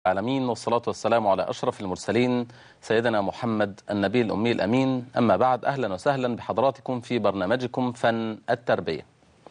العالمين، والصلاة والسلام على أشرف المرسلين سيدنا محمد النبي الأمي الأمين. أما بعد، أهلا وسهلا بحضراتكم في برنامجكم فن التربية،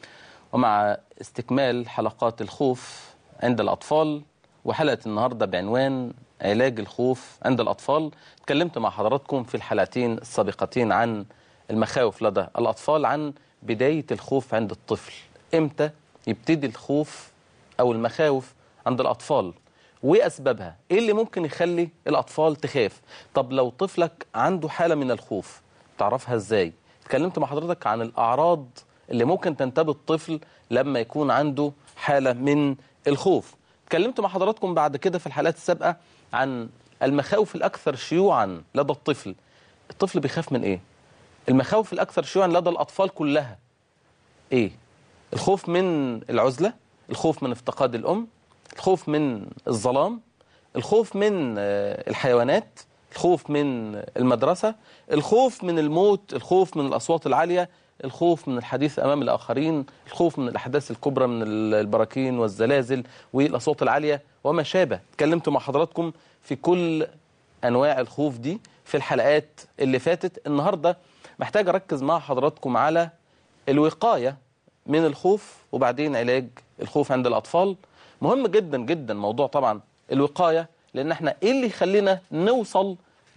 ومع استكمال حلقات الخوف عند الأطفال. وحلقة النهاردة بعنوان علاج الخوف عند الأطفال. اتكلمت مع حضراتكم في الحلقتين السابقتين عن المخاوف لدى الأطفال، عن بداية الخوف عند الطفل، إمتى يبتدي الخوف أو المخاوف عند الأطفال وأسبابها، إيه اللي ممكن يخلي الأطفال تخاف. طب لو طفلك عنده حالة من الخوف تعرفها إزاي؟ اتكلمت مع حضرتك عن الأعراض اللي ممكن تنتابه الطفل لما يكون عنده حالة من الخوف. اتكلمت مع حضراتكم بعد كده في الحلقات السابقة عن المخاوف الأكثر شيوعا لدى الطفل. الطفل بيخاف من إيه؟ المخاوف الأكثر شيوعا لدى الأطفال كلها إيه؟ الخوف من العزلة، الخوف من افتقاد الأم، الخوف من الظلام، الخوف من الحيوانات، الخوف من المدرسة، الخوف من الموت، الخوف من الأصوات العالية، الخوف من الحديث أمام الآخرين، الخوف من الأحداث الكبرى من البراكين والزلازل والأصوات العالية وما شابه. اتكلمت مع حضراتكم في كل أنواع الخوف دي في الحلقات اللي فاتت. النهاردة محتاج أركز مع حضراتكم على الوقاية من الخوف وبعدين علاج الخوف عند الأطفال. مهم جدا جدا موضوع طبعا الوقاية، لأن احنا ايه اللي يخلينا نوصل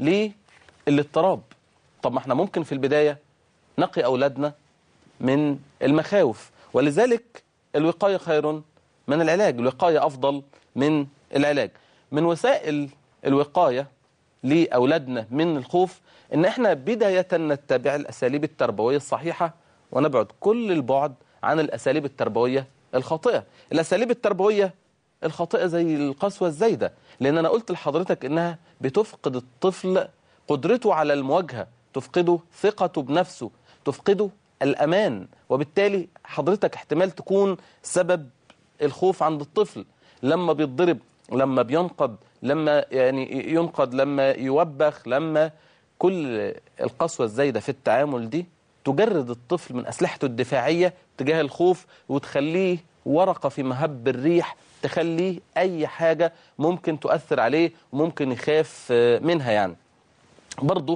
للاضطراب؟ طب ما احنا ممكن في البداية نقي أولادنا من المخاوف، ولذلك الوقاية خير من العلاج، الوقاية أفضل من العلاج. من وسائل الوقاية لأولادنا من الخوف إن احنا بداية نتبع الأساليب التربوية الصحيحة ونبعد كل البعد عن الأساليب التربوية الخاطئة. الأساليب التربوية الخاطئة زي القسوة الزايدة، لأن أنا قلت لحضرتك إنها بتفقد الطفل قدرته على المواجهة، تفقده ثقته بنفسه، تفقده الأمان، وبالتالي حضرتك احتمال تكون سبب الخوف عند الطفل. لما بيتضرب، لما بينقد، لما ينقد، لما يوبخ، لما كل القسوة الزايدة في التعامل دي تجرد الطفل من أسلحته الدفاعية تجاه الخوف وتخليه ورقة في مهب الريح، تخليه أي حاجة ممكن تؤثر عليه وممكن يخاف منها يعني برضو.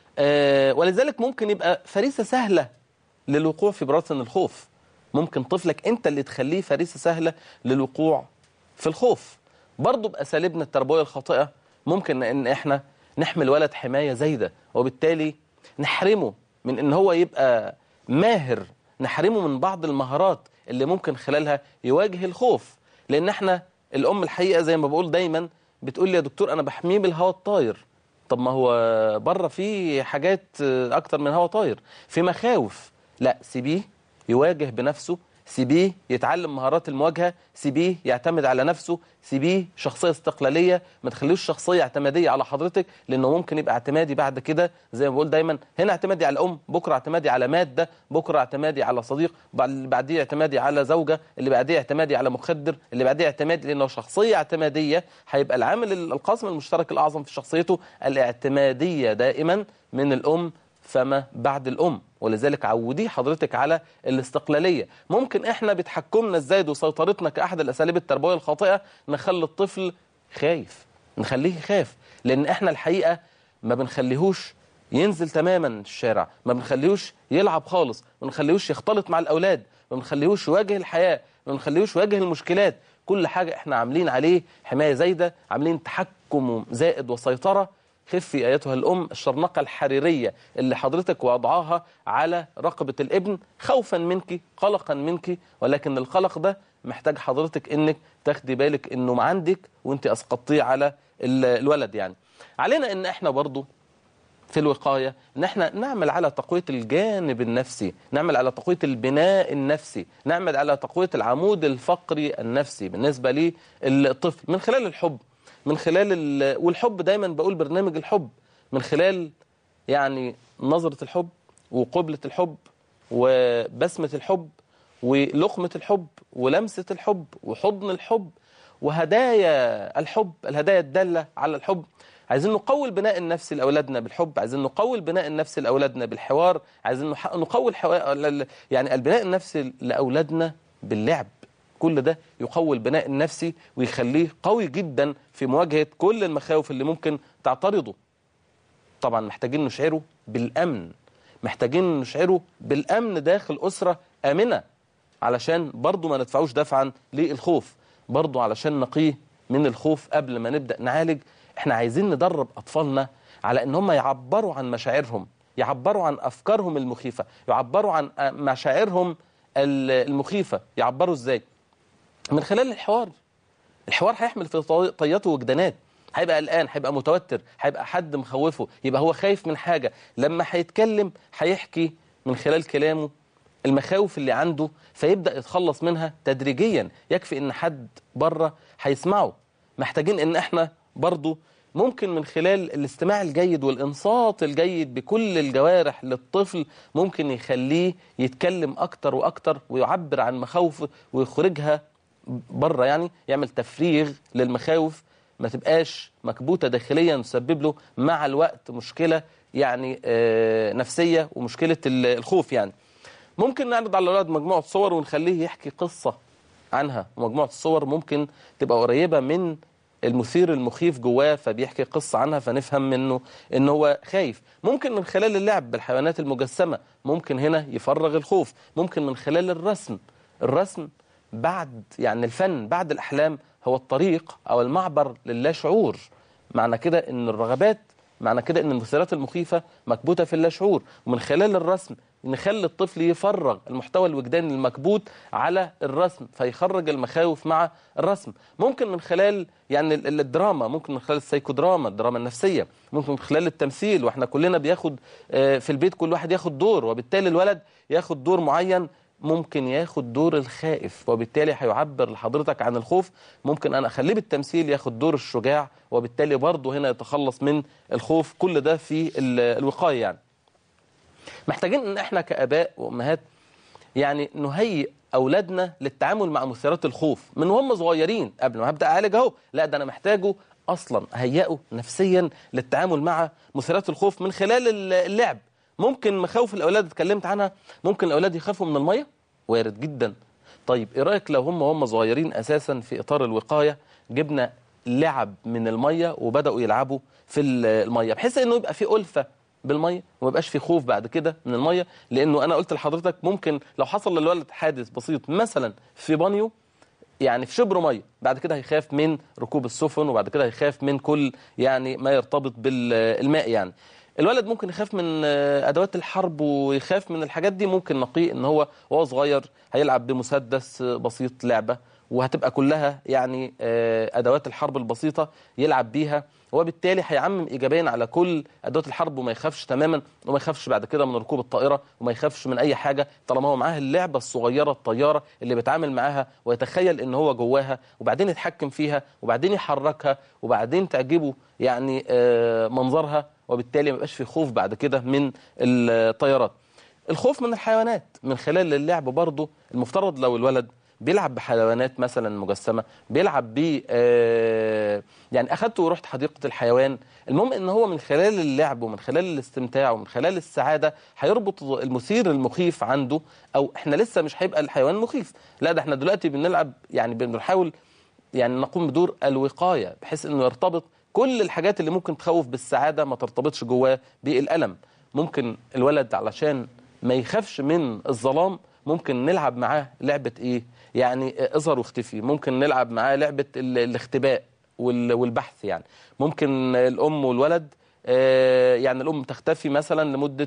ولذلك ممكن يبقى فريسة سهلة للوقوع في براثن الخوف. ممكن طفلك أنت اللي تخليه فريسة سهلة للوقوع في الخوف. برضو بأساليبنا التربوية الخاطئة ممكن أن احنا نحمل ولد حماية زايدة، وبالتالي نحرمه من ان هو يبقى ماهر، نحرمه من بعض المهارات اللي ممكن خلالها يواجه الخوف. لان احنا الام الحقيقة زي ما بقول دايما بتقول لي يا دكتور انا بحميه بالهواء الطاير. طب ما هو بره في حاجات اكتر من هواء طاير، في مخاوف. لا، سيبيه يواجه بنفسه، سيبيه يتعلم مهارات المواجهة، سيبيه يعتمد على نفسه، سيبيه شخصية استقلالية، ما تخليوش شخصية اعتمادية على حضرتك، لأنه ممكن يبقى اعتمادي بعد كده. زي ما بقول دايما، هنا اعتمادي على الأم، بكرة اعتمادي على مادة، بكرة اعتمادي على صديق، اللي بعديه اعتمادي على زوجة، اللي بعديه اعتمادي على مخدر، اللي بعديه اعتمادي. لأنه شخصية اعتمادية هيبقى العامل القاسم المشترك الأعظم في شخصيته الاعتمادية دائما من الأم فما بعد الأم. ولذلك عوديه حضرتك على الاستقلالية. ممكن احنا بتحكمنا الزايد وسيطرتنا كأحد الأساليب التربوية الخاطئة نخلي الطفل خايف، نخليه يخاف، لأن احنا الحقيقة ما بنخليهوش ينزل تماما الشارع، ما بنخليهوش يلعب خالص، ما بنخليهوش يختلط مع الأولاد، ما بنخليهوش يواجه الحياة، ما بنخليهوش يواجه المشكلات. كل حاجة احنا عاملين عليه حماية زايدة، عاملين تحكم زائد وسيطرة. خفي أيتها الأم الشرنقة الحريرية اللي حضرتك وضعها على رقبة الابن خوفا منك، قلقا منك، ولكن القلق ده محتاج حضرتك انك تاخدي بالك انه عندك وانت اسقطيه على الولد. يعني علينا ان احنا برضو في الوقاية ان احنا نعمل على تقوية الجانب النفسي، نعمل على تقوية البناء النفسي، نعمل على تقوية العمود الفقري النفسي بالنسبة للطفل من خلال الحب، من خلال والحب دايما بقول برنامج الحب من خلال يعني نظرة الحب وقبلة الحب وبسمة الحب ولقمة الحب ولمسة الحب وحضن الحب وهدايا الحب، الهدايا الدالة على الحب. عايزين نقوي البناء النفسي لأولادنا بالحب، عايزين نقوي البناء النفسي لأولادنا بالحوار، عايزين نقوي يعني البناء النفسي لأولادنا باللعب. كل ده يقوي البناء النفسي ويخليه قوي جدا في مواجهة كل المخاوف اللي ممكن تعترضه. طبعا محتاجين نشعره بالأمن، محتاجين نشعره بالأمن داخل أسرة آمنة، علشان برضو ما ندفعوش دفعا للخوف، برضو علشان نقيه من الخوف قبل ما نبدأ نعالج. احنا عايزين ندرب أطفالنا على ان هم يعبروا عن مشاعرهم، يعبروا عن أفكارهم المخيفة، يعبروا عن مشاعرهم المخيفة. يعبروا ازاي؟ من خلال الحوار. الحوار هيحمل في طياته وجدانات، هيبقى قلقان، هيبقى متوتر، هيبقى حد مخوفه، يبقى هو خايف من حاجة. لما هيتكلم هيحكي من خلال كلامه المخاوف اللي عنده، فيبدأ يتخلص منها تدريجيا. يكفي ان حد بره هيسمعه. محتاجين ان احنا برضو ممكن من خلال الاستماع الجيد والإنصات الجيد بكل الجوارح للطفل ممكن يخليه يتكلم أكتر وأكتر ويعبر عن مخاوفه ويخرجها بره، يعني يعمل تفريغ للمخاوف، ما تبقاش مكبوتة داخليا تسبب له مع الوقت مشكلة يعني نفسية ومشكلة الخوف. يعني ممكن نعرض على الأولاد مجموعة صور ونخليه يحكي قصة عنها، ومجموعة الصور ممكن تبقى قريبة من المثير المخيف جواه فبيحكي قصة عنها فنفهم منه ان هو خايف. ممكن من خلال اللعب بالحيوانات المجسمة، ممكن هنا يفرغ الخوف. ممكن من خلال الرسم بعد يعني الفن بعد الأحلام هو الطريق أو المعبر للا شعور. معنى كده ان الرغبات، معنى كده ان المثيرات المخيفة مكبوتة في اللا شعور، ومن خلال الرسم نخلي الطفل يفرغ المحتوى الوجداني المكبوت على الرسم فيخرج المخاوف مع الرسم. ممكن من خلال يعني الدراما، ممكن من خلال السايكودراما، الدراما النفسية، ممكن من خلال التمثيل. واحنا كلنا بياخد في البيت كل واحد ياخد دور، وبالتالي الولد ياخد دور معين. ممكن ياخد دور الخائف وبالتالي هيعبر لحضرتك عن الخوف. ممكن أنا أخليه بالتمثيل ياخد دور الشجاع وبالتالي برضه هنا يتخلص من الخوف. كل ده في الوقاية. يعني محتاجين ان احنا كآباء وأمهات يعني نهيئ أولادنا للتعامل مع مثيرات الخوف من وهم صغيرين. قبل ما هبدأ أعالج اهو، لا ده أنا محتاجه أصلا أهيئه نفسيا للتعامل مع مثيرات الخوف من خلال اللعب. ممكن مخاوف الأولاد اتكلمت عنها، ممكن الأولاد يخافوا من المية، وارد جدا. طيب إيه رأيك لو هم صغيرين أساسا في إطار الوقاية جبنا لعب من المية وبدأوا يلعبوا في المية، بحيث إنه يبقى في ألفة بالمية وما يبقاش في خوف بعد كده من المية. لأنه أنا قلت لحضرتك ممكن لو حصل للولد حادث بسيط مثلا في بانيو، يعني في شبر مية، بعد كده هيخاف من ركوب السفن، وبعد كده هيخاف من كل يعني ما يرتبط بالماء. يعني الولد ممكن يخاف من أدوات الحرب ويخاف من الحاجات دي. ممكن نقيه إن وهو صغير هيلعب بمسدس بسيط لعبة، وهتبقى كلها يعني أدوات الحرب البسيطة يلعب بيها، وبالتالي هيعمم إيجابيا على كل أدوات الحرب وما يخافش تماما، وما يخافش بعد كده من ركوب الطائرة، وما يخافش من أي حاجة طالما هو معاه اللعبة الصغيرة الطيارة اللي بيتعامل معاها ويتخيل إن هو جواها، وبعدين يتحكم فيها، وبعدين يحركها، وبعدين تعجبه يعني منظرها، وبالتالي ما يبقاش في خوف بعد كده من الطيارات. الخوف من الحيوانات من خلال اللعب برضه المفترض لو الولد بيلعب بحيوانات مثلا مجسمة، بيلعب بيه يعني أخدته ورحت حديقة الحيوان، المهم إن هو من خلال اللعب ومن خلال الاستمتاع ومن خلال السعادة هيربط المثير المخيف عنده. أو إحنا لسه مش هيبقى الحيوان مخيف، لا ده إحنا دلوقتي بنلعب يعني بنحاول يعني نقوم بدور الوقاية بحيث إنه يرتبط كل الحاجات اللي ممكن تخوف بالسعادة ما ترتبطش جواه بالألم. ممكن الولد علشان ما يخافش من الظلام ممكن نلعب معاه لعبة إيه؟ يعني اظهر واختفي. ممكن نلعب معاه لعبة الاختباء والبحث. يعني ممكن الأم والولد يعني الأم تختفي مثلا لمدة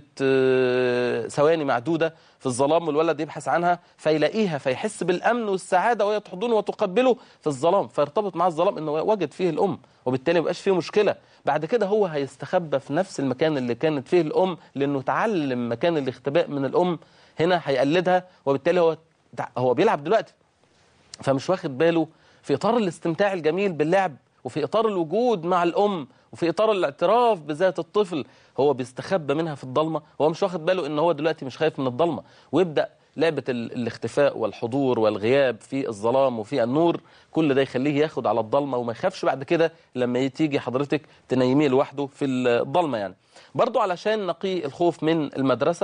ثواني معدودة في الظلام، والولد يبحث عنها فيلاقيها فيحس بالأمن والسعادة وهي تحضنه وتقبله في الظلام، فيرتبط مع الظلام إنه وجد فيه الأم، وبالتالي مبقاش فيه مشكلة. بعد كده هو هيستخبى في نفس المكان اللي كانت فيه الأم لأنه تعلم مكان الاختباء من الأم، هنا هيقلدها، وبالتالي هو بيلعب دلوقتي فمش واخد باله في إطار الاستمتاع الجميل باللعب وفي إطار الوجود مع الأم وفي إطار الاعتراف بذات الطفل، هو بيستخبى منها في الضلمة. هو مش واخد باله إن هو دلوقتي مش خايف من الضلمة، ويبدأ لعبة الاختفاء والحضور والغياب في الظلام وفي النور، كل ده يخليه ياخد على الضلمة وما يخافش بعد كده لما تيجي حضرتك تنيميه لوحده في الضلمة. يعني برضو علشان نقي الخوف من المدرسة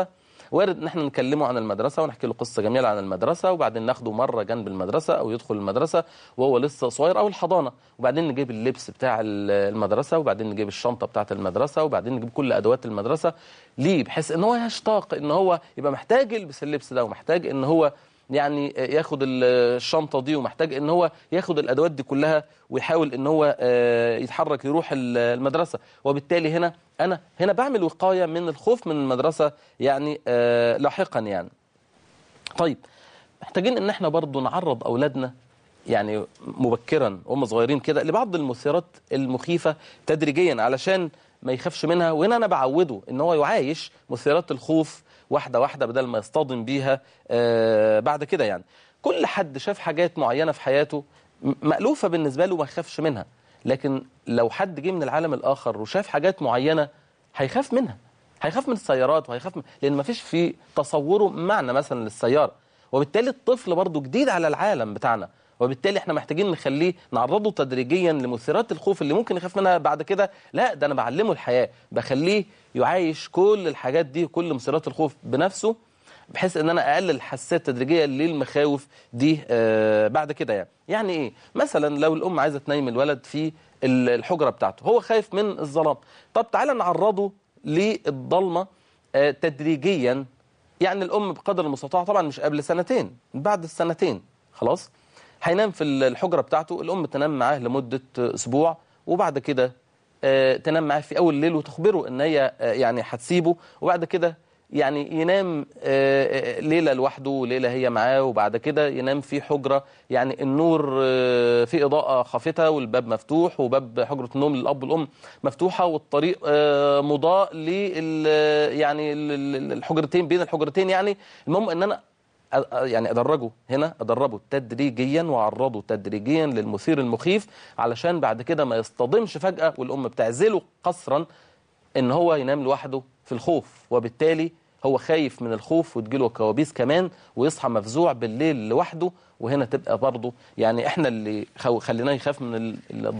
وارد ان احنا نكلمه عن المدرسه ونحكي له قصه جميله عن المدرسه، وبعدين ناخده مره جنب المدرسه او يدخل المدرسه وهو لسه صغير او الحضانه، وبعدين نجيب اللبس بتاع المدرسه، وبعدين نجيب الشنطه بتاعه المدرسه، وبعدين نجيب كل ادوات المدرسه ليه، بحيث ان هو يشتاق ان هو يبقى محتاج يلبس اللبس ده، ومحتاج ان هو يعني ياخد الشنطه دي، ومحتاج ان هو ياخد الادوات دي كلها، ويحاول ان هو يتحرك يروح المدرسه. وبالتالي انا هنا بعمل وقايه من الخوف من المدرسه يعني لاحقا يعني. طيب محتاجين ان احنا برضو نعرض اولادنا يعني مبكرا وهم صغيرين كده لبعض المثيرات المخيفه تدريجيا علشان ما يخافش منها. وهنا انا بعوده ان هو يعايش مثيرات الخوف واحده واحده بدل ما يصطدم بيها بعد كده يعني. كل حد شاف حاجات معينه في حياته مألوفه بالنسبه له ما يخافش منها، لكن لو حد جه من العالم الاخر وشاف حاجات معينه هيخاف منها، هيخاف من السيارات، لان ما فيش في تصوره معنى مثلا للسياره. وبالتالي الطفل برضه جديد على العالم بتاعنا، وبالتالي احنا محتاجين نخليه نعرضه تدريجيا لمثيرات الخوف اللي ممكن يخاف منها بعد كده. لا ده انا بعلمه الحياه، بخليه يعايش كل الحاجات دي، كل مثيرات الخوف بنفسه، بحيث ان انا اقلل الحساسيه التدريجيه للمخاوف دي بعد كده يعني ايه؟ مثلا لو الام عايزه تنيم الولد في الحجره بتاعته، هو خايف من الظلام، طب تعالى نعرضه للضلمه تدريجيا. يعني الام بقدر المستطاع، طبعا مش قبل سنتين، بعد السنتين خلاص هينام في الحجره بتاعته، الام تنام معاه لمده اسبوع، وبعد كده تنام معاه في اول الليل وتخبره ان هي يعني هتسيبه، وبعد كده يعني ينام ليله لوحده وليله هي معاه، وبعد كده ينام في حجره يعني النور في اضاءه خافته والباب مفتوح، وباب حجره النوم للاب والام مفتوحه، والطريق مضاء يعني الحجرتين بين الحجرتين يعني. المهم ان انا يعني ادربه تدريجيا واعرضه تدريجيا للمثير المخيف، علشان بعد كده ما يصطدمش فجأة والام بتعزله قسرا ان هو ينام لوحده في الخوف، وبالتالي هو خايف من الخوف وتجيله كوابيس كمان ويصحى مفزوع بالليل لوحده. وهنا تبقى برضه يعني احنا اللي خليناه يخاف من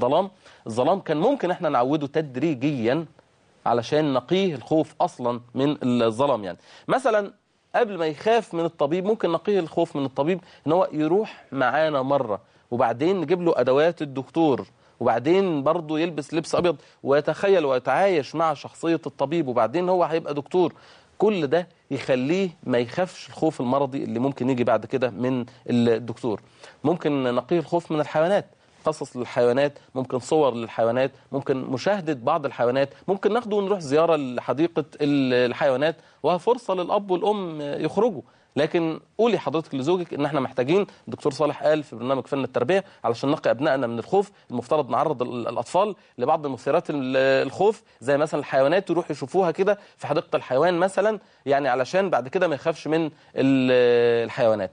الظلام كان ممكن احنا نعوده تدريجيا علشان نقيه الخوف اصلا من الظلام. يعني مثلا قبل ما يخاف من الطبيب ممكن نقيه الخوف من الطبيب ان هو يروح معانا مرة، وبعدين نجيب له ادوات الدكتور، وبعدين برضه يلبس لبس ابيض ويتخيل ويتعايش مع شخصية الطبيب، وبعدين هو هيبقى دكتور. كل ده يخليه ما يخافش الخوف المرضي اللي ممكن يجي بعد كده من الدكتور. ممكن نقيه الخوف من الحيوانات، قصص للحيوانات، ممكن صور للحيوانات، ممكن مشاهدة بعض الحيوانات، ممكن ناخده ونروح زيارة لحديقة الحيوانات، وفرصة للأب والأم يخرجوا. لكن قولي حضرتك لزوجك ان احنا محتاجين، الدكتور صالح قال في برنامج فن التربية علشان نقي ابنائنا من الخوف المفترض نعرض الاطفال لبعض مثيرات الخوف زي مثلا الحيوانات، يروحوا يشوفوها كده في حديقة الحيوان مثلا، يعني علشان بعد كده ما يخافش من الحيوانات.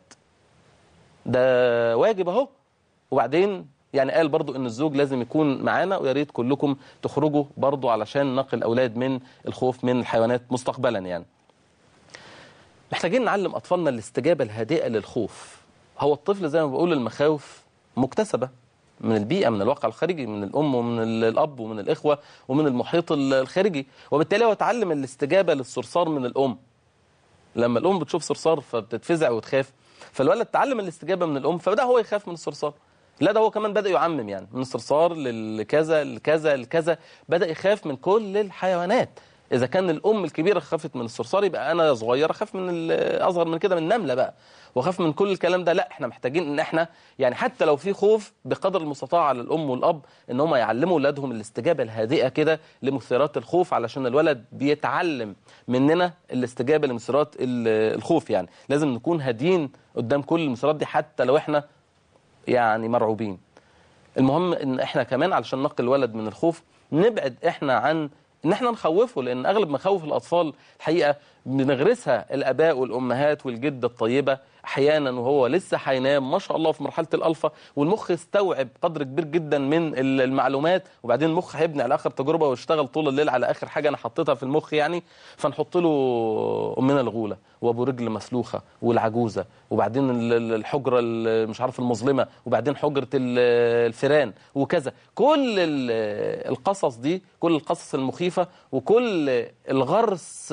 ده واجب اهو. وبعدين يعني قال برضو ان الزوج لازم يكون معانا، ويا ريت كلكم تخرجوا برضو علشان نقي الاولاد من الخوف من الحيوانات مستقبلا. يعني محتاجين نعلم أطفالنا الاستجابة الهادئة للخوف. هو الطفل زي ما بقول المخاوف مكتسبة من البيئة، من الواقع الخارجي، من الأم ومن الأب ومن الإخوة ومن المحيط الخارجي، وبالتالي هو يتعلم الاستجابة للصرصار من الأم. لما الأم بتشوف صرصار فبتتفزع وتخاف، فالولد تعلم الاستجابة من الأم فبدأ هو يخاف من الصرصار. لا ده هو كمان بدأ يعمم، يعني من الصرصار لكذا لكذا لكذا، بدأ يخاف من كل الحيوانات. إذا كان الأم الكبيرة خافت من الصرصار، يبقى أنا صغير أخاف من أصغر من كده من النملة بقى، وخاف من كل الكلام ده. لا احنا محتاجين ان احنا يعني حتى لو في خوف بقدر المستطاع على الأم والأب ان هم يعلموا أولادهم الاستجابة الهادئة كده لمثيرات الخوف، علشان الولد بيتعلم مننا الاستجابة لمثيرات الخوف. يعني لازم نكون هادين قدام كل المثيرات دي حتى لو احنا يعني مرعوبين. المهم ان احنا كمان علشان نقي الولد من الخوف نبعد احنا عن ان احنا نخوفه، لان اغلب مخاوف الاطفال الحقيقه بنغرسها الاباء والامهات والجده الطيبه احيانا وهو لسه هينام ما شاء الله في مرحله الالفا، والمخ استوعب قدر كبير جدا من المعلومات، وبعدين المخ هيبني على اخر تجربه ويشتغل طول الليل على اخر حاجه انا حطيتها في المخ. يعني فنحط له امنا الغوله وابو رجل مسلوخه والعجوزه، وبعدين الحجره مش عارف المظلمه، وبعدين حجره الفيران وكذا. كل القصص دي، كل القصص المخيفه وكل الغرس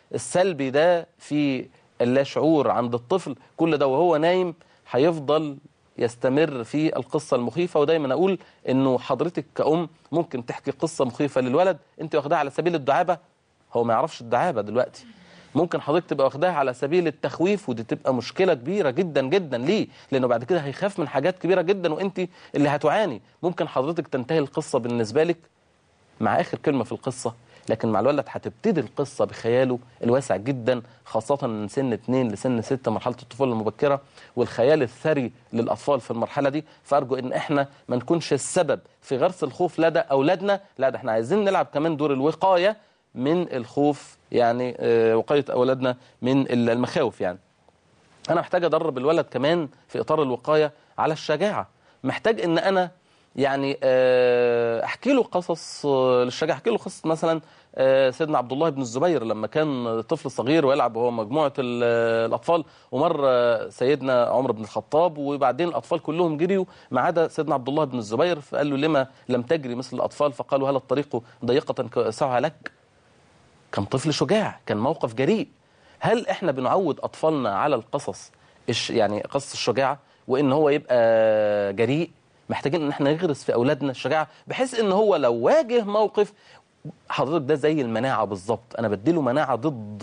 السلبي ده في اللاشعور عند الطفل، كل ده وهو نايم هيفضل يستمر في القصة المخيفة. ودايما أقول إنه حضرتك كأم ممكن تحكي قصة مخيفة للولد أنت واخداها على سبيل الدعابة، هو ما يعرفش الدعابة دلوقتي. ممكن حضرتك تبقى واخداها على سبيل التخويف، ودي تبقى مشكلة كبيرة جدا جدا ليه؟ لأنه بعد كده هيخاف من حاجات كبيرة جدا وأنت اللي هتعاني. ممكن حضرتك تنتهي القصة بالنسبة لك مع آخر كلمة في القصة، لكن مع الولد هتبتدي القصة بخياله الواسع جدا، خاصة من سن 2 لسن 6، مرحلة الطفولة المبكرة، والخيال الثري للأطفال في المرحلة دي. فأرجو إن إحنا ما نكونش السبب في غرس الخوف لدى أولادنا، لا ده إحنا عايزين نلعب كمان دور الوقاية من الخوف، يعني وقاية أولادنا من المخاوف. يعني أنا محتاج أدرب الولد كمان في إطار الوقاية على الشجاعة. محتاج إن أنا يعني احكي له قصص للشجاعة. احكي له قصة مثلا سيدنا عبد الله بن الزبير لما كان طفل صغير ويلعب هو مجموعة الأطفال، ومر سيدنا عمر بن الخطاب، وبعدين الأطفال كلهم جريوا ما عدا سيدنا عبد الله بن الزبير، فقال له لما لم تجري مثل الأطفال؟ فقالوا هل الطريق ضيقة سعى لك؟ كان طفل شجاع، كان موقف جريء. هل احنا بنعود أطفالنا على القصص يعني قصص الشجاعة وإن هو يبقى جريء؟ محتاجين ان احنا نغرس في اولادنا الشجاعه، بحيث ان هو لو واجه موقف، حضرتك ده زي المناعه بالظبط، انا بديله مناعه ضد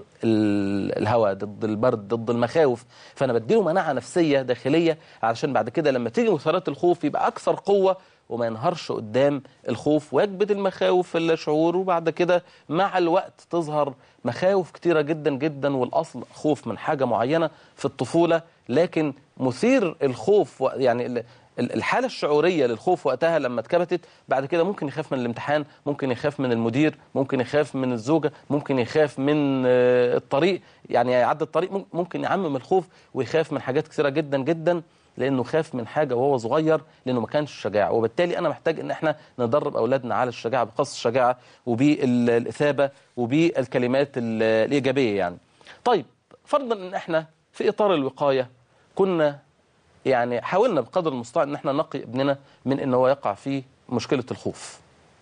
الهواء، ضد البرد، ضد المخاوف. فانا بديله مناعه نفسيه داخليه علشان بعد كده لما تيجي مثارات الخوف يبقى اكثر قوه وما ينهارش قدام الخوف ويكبت المخاوف في الشعور. وبعد كده مع الوقت تظهر مخاوف كتيره جدا جدا، والاصل خوف من حاجه معينه في الطفوله، لكن مثير الخوف يعني الحالة الشعورية للخوف وقتها لما اتكبتت، بعد كده ممكن يخاف من الامتحان، ممكن يخاف من المدير، ممكن يخاف من الزوجة، ممكن يخاف من الطريق، يعني يعدي الطريق، ممكن يعمم الخوف ويخاف من حاجات كثيرة جدا جدا، لأنه خاف من حاجة وهو صغير، لأنه ما كانش شجاع. وبالتالي أنا محتاج أن احنا ندرب أولادنا على الشجاعة، بقصص الشجاعة وبالإثابة وبالكلمات الإيجابية يعني. طيب فرضا أن احنا في إطار الوقاية كنا يعني حاولنا بقدر المستطاع ان احنا نقي ابننا من ان هو يقع في مشكلة الخوف،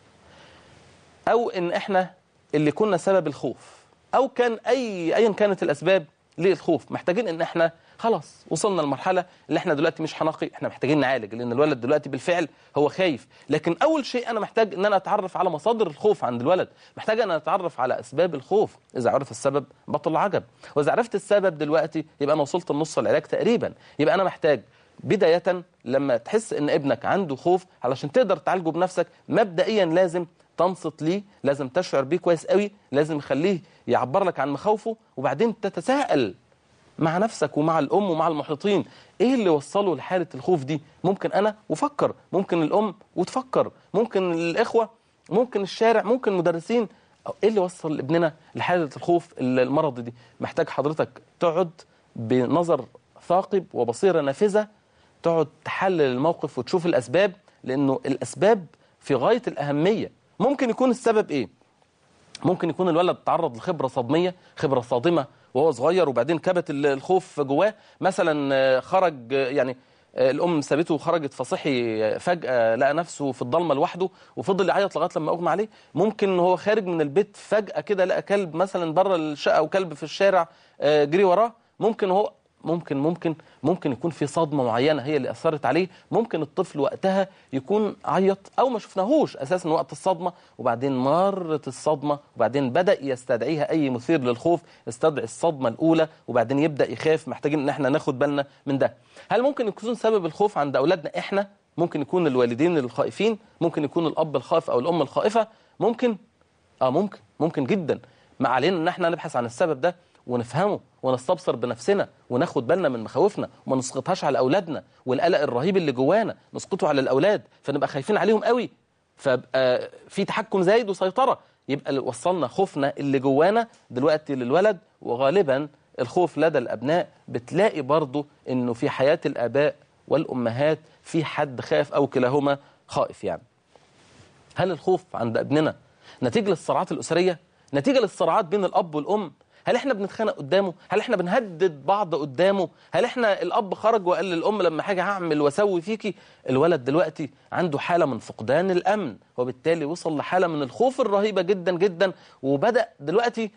او ان احنا اللي كنا سبب الخوف، او كان ايا كانت الاسباب للخوف. محتاجين ان احنا خلاص وصلنا لمرحلة اللي احنا دلوقتي مش هنقي، احنا محتاجين نعالج، لان الولد دلوقتي بالفعل هو خايف. لكن اول شيء انا محتاج ان انا اتعرف على مصادر الخوف عند الولد، محتاج ان انا اتعرف على اسباب الخوف. اذا عرف السبب بطل العجب، واذا عرفت السبب دلوقتي يبقى انا وصلت لنص العلاج تقريبا. يبقى انا محتاج بداية لما تحس ان ابنك عنده خوف، علشان تقدر تعالجه بنفسك، مبدئيا لازم تنصت ليه، لازم تشعر بيه كويس قوي، لازم يخليه يعبر لك عن مخاوفه، وبعدين تتساءل مع نفسك ومع الأم ومع المحيطين ايه اللي وصله لحالة الخوف دي. ممكن انا وفكر، ممكن الأم وتفكر، ممكن الإخوة، ممكن الشارع، ممكن المدرسين. ايه اللي وصل ابننا لحالة الخوف المرضي دي؟ محتاج حضرتك تقعد بنظر ثاقب وبصيرة نافذة، تقعد تحلل الموقف وتشوف الأسباب، لأنه الأسباب في غاية الأهمية. ممكن يكون السبب إيه؟ ممكن يكون الولد تعرض لخبرة صدمية، خبرة صادمة وهو صغير، وبعدين كبت الخوف جواه. مثلا خرج يعني الأم سابته وخرجت، فصحي فجأة لقى نفسه في الضلمة لوحده وفضل يعيط لغاية لما أغمى عليه. ممكن هو خارج من البيت فجأة كده لقى كلب مثلا بره الشقة أو كلب في الشارع جري وراه. ممكن هو ممكن يكون في صدمة معينة هي اللي أثرت عليه. ممكن الطفل وقتها يكون عيط أو ما شفناهوش أساسا وقت الصدمة، وبعدين مرت الصدمة وبعدين بدأ يستدعيها أي مثير للخوف، يستدعي الصدمة الأولى وبعدين يبدأ يخاف. محتاجين إن احنا ناخد بالنا من ده. هل ممكن يكون سبب الخوف عند أولادنا إحنا؟ ممكن يكون الوالدين الخائفين، ممكن يكون الأب الخائف أو الأم الخائفة، ممكن جدا. ما علينا إن احنا نبحث عن السبب ده ونفهمه ونستبصر بنفسنا وناخد بالنا من مخاوفنا وما نسقطهاش على أولادنا، والقلق الرهيب اللي جوانا نسقطه على الأولاد فنبقى خايفين عليهم قوي، فبقى في تحكم زايد وسيطرة، يبقى وصلنا خوفنا اللي جوانا دلوقتي للولد. وغالبا الخوف لدى الأبناء بتلاقي برضو إنه في حياة الآباء والأمهات في حد خاف أو كلاهما خائف. يعني هل الخوف عند ابننا نتيجة للصراعات الأسرية، نتيجة للصراعات بين الأب والأم؟ هل احنا بنتخانق قدامه؟ هل احنا بنهدد بعض قدامه؟ هل احنا الأب خرج وقال للأم لما حاجة هعمل واسوي فيكي؟ الولد دلوقتي عنده حالة من فقدان الأمن، وبالتالي وصل لحالة من الخوف الرهيبة جدا جدا، وبدأ دلوقتي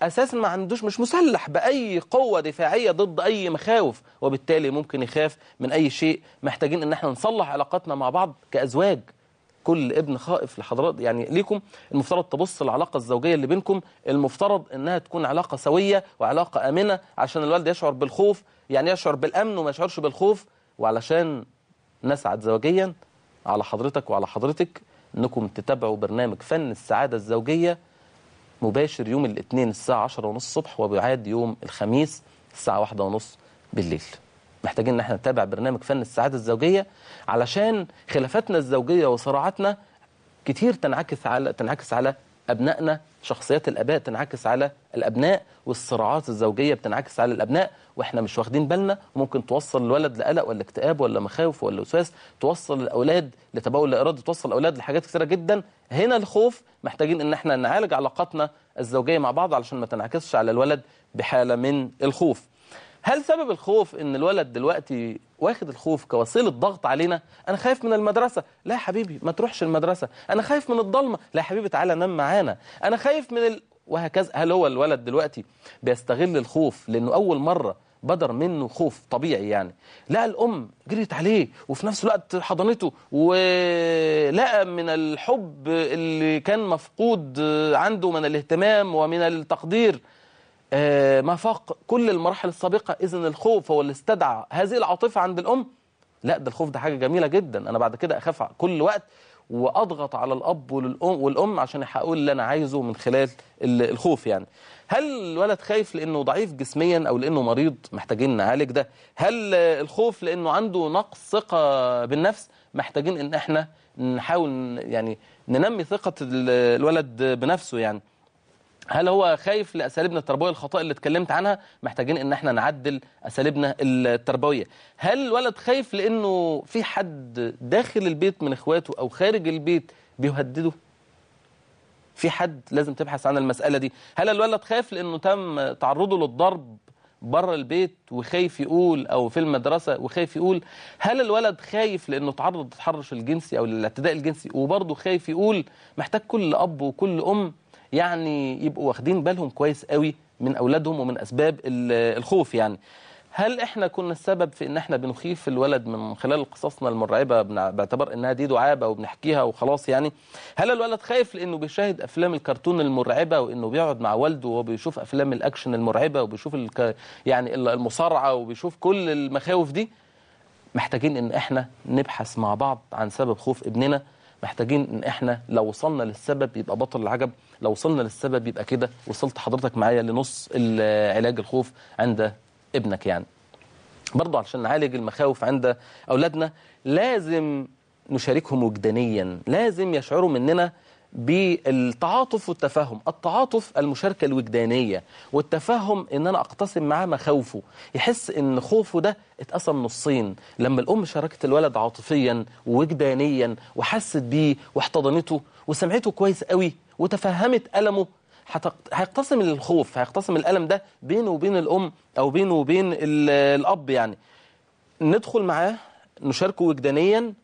اساسا ما عندوش، مش مسلح باي قوه دفاعيه ضد اي مخاوف، وبالتالي ممكن يخاف من اي شيء. محتاجين ان احنا نصلح علاقاتنا مع بعض كازواج. كل ابن خائف لحضرات يعني ليكم المفترض تبص العلاقه الزوجيه اللي بينكم، المفترض انها تكون علاقه سويه وعلاقه امنه، عشان الولد يشعر بالخوف، يعني يشعر بالامن وما يشعرش بالخوف. وعلشان نسعد زوجيا، على حضرتك وعلى حضرتك انكم تتابعوا برنامج فن السعاده الزوجيه مباشر يوم الاثنين الساعه 10:30 الصبح، وبيعاد يوم الخميس الساعه 1:30 بالليل. محتاجين ان احنا نتابع برنامج فن السعاده الزوجيه، علشان خلافاتنا الزوجيه وصراعاتنا كتير تنعكس على ابنائنا. شخصيات الاباء تنعكس على الابناء، والصراعات الزوجيه بتنعكس على الابناء واحنا مش واخدين بالنا، وممكن توصل الولد لقلق ولا اكتئاب ولا مخاوف ولا وسواس، توصل الاولاد لتبول لا ارادي، توصل الاولاد لحاجات كثيره جدا. هنا الخوف. محتاجين ان احنا نعالج علاقاتنا الزوجيه مع بعض علشان ما تنعكسش على الولد بحاله من الخوف. هل سبب الخوف ان الولد دلوقتي واخد الخوف كوسيله ضغط علينا؟ انا خايف من المدرسه، لا يا حبيبي ما تروحش المدرسه. انا خايف من الضلمه، لا يا حبيبي تعالى نام معانا. انا خايف من وهكذا. هل هو الولد دلوقتي بيستغل الخوف لانه اول مره بدر منه خوف طبيعي يعني، لقى الام جريت عليه وفي نفس الوقت حضنته، ولقى من الحب اللي كان مفقود عنده من الاهتمام ومن التقدير ما فاق كل المراحل السابقة. إذن الخوف هو اللي استدعى هذه العاطفة عند الأم. لا، ده الخوف ده حاجة جميلة جدا. أنا بعد كده أخاف كل وقت وأضغط على الأب والأم عشان يحققوا اللي أنا عايزه من خلال الخوف يعني. هل الولد خايف لأنه ضعيف جسميا أو لأنه مريض؟ محتاجين نعالج ده. هل الخوف لأنه عنده نقص ثقة بالنفس؟ محتاجين إن احنا نحاول يعني ننمي ثقة الولد بنفسه يعني. هل هو خايف لأساليبنا التربوية الخطأ اللي اتكلمت عنها؟ محتاجين ان احنا نعدل أساليبنا التربوية. هل الولد خايف لأنه في حد داخل البيت من اخواته أو خارج البيت بيهدده؟ في حد لازم تبحث عن المسألة دي. هل الولد خايف لأنه تم تعرضه للضرب بره البيت وخايف يقول، أو في المدرسة وخايف يقول؟ هل الولد خايف لأنه تعرض للتحرش الجنسي أو للاعتداء الجنسي وبرضه خايف يقول؟ محتاج كل أب وكل أم يعني يبقوا واخدين بالهم كويس قوي من أولادهم ومن أسباب الخوف يعني. هل احنا كنا السبب في ان احنا بنخيف الولد من خلال قصصنا المرعبة باعتبار انها دي دعابة وبنحكيها وخلاص يعني؟ هل الولد خايف لانه بيشاهد افلام الكرتون المرعبة وانه بيقعد مع والده وبيشوف افلام الاكشن المرعبة وبيشوف يعني المصارعة وبيشوف كل المخاوف دي؟ محتاجين ان احنا نبحث مع بعض عن سبب خوف ابننا. محتاجين ان احنا لو وصلنا للسبب يبقى بطل العجب، لو وصلنا للسبب يبقى كده وصلت حضرتك معايا لنص علاج الخوف عند ابنك يعني. برضو علشان نعالج المخاوف عند أولادنا لازم نشاركهم وجدانيا، لازم يشعروا مننا بالتعاطف والتفاهم. التعاطف المشاركة الوجدانية، والتفاهم ان انا اقتسم معاه مخاوفه، يحس ان خوفه ده اتقسم نصين. لما الام شاركت الولد عاطفيا ووجدانيا وحست بيه واحتضنته وسمعته كويس قوي وتفهمت ألمه، هيقتسم الخوف، هيقتسم الألم ده بينه وبين الأم أو بينه وبين الأب يعني. ندخل معاه نشاركه وجدانيا،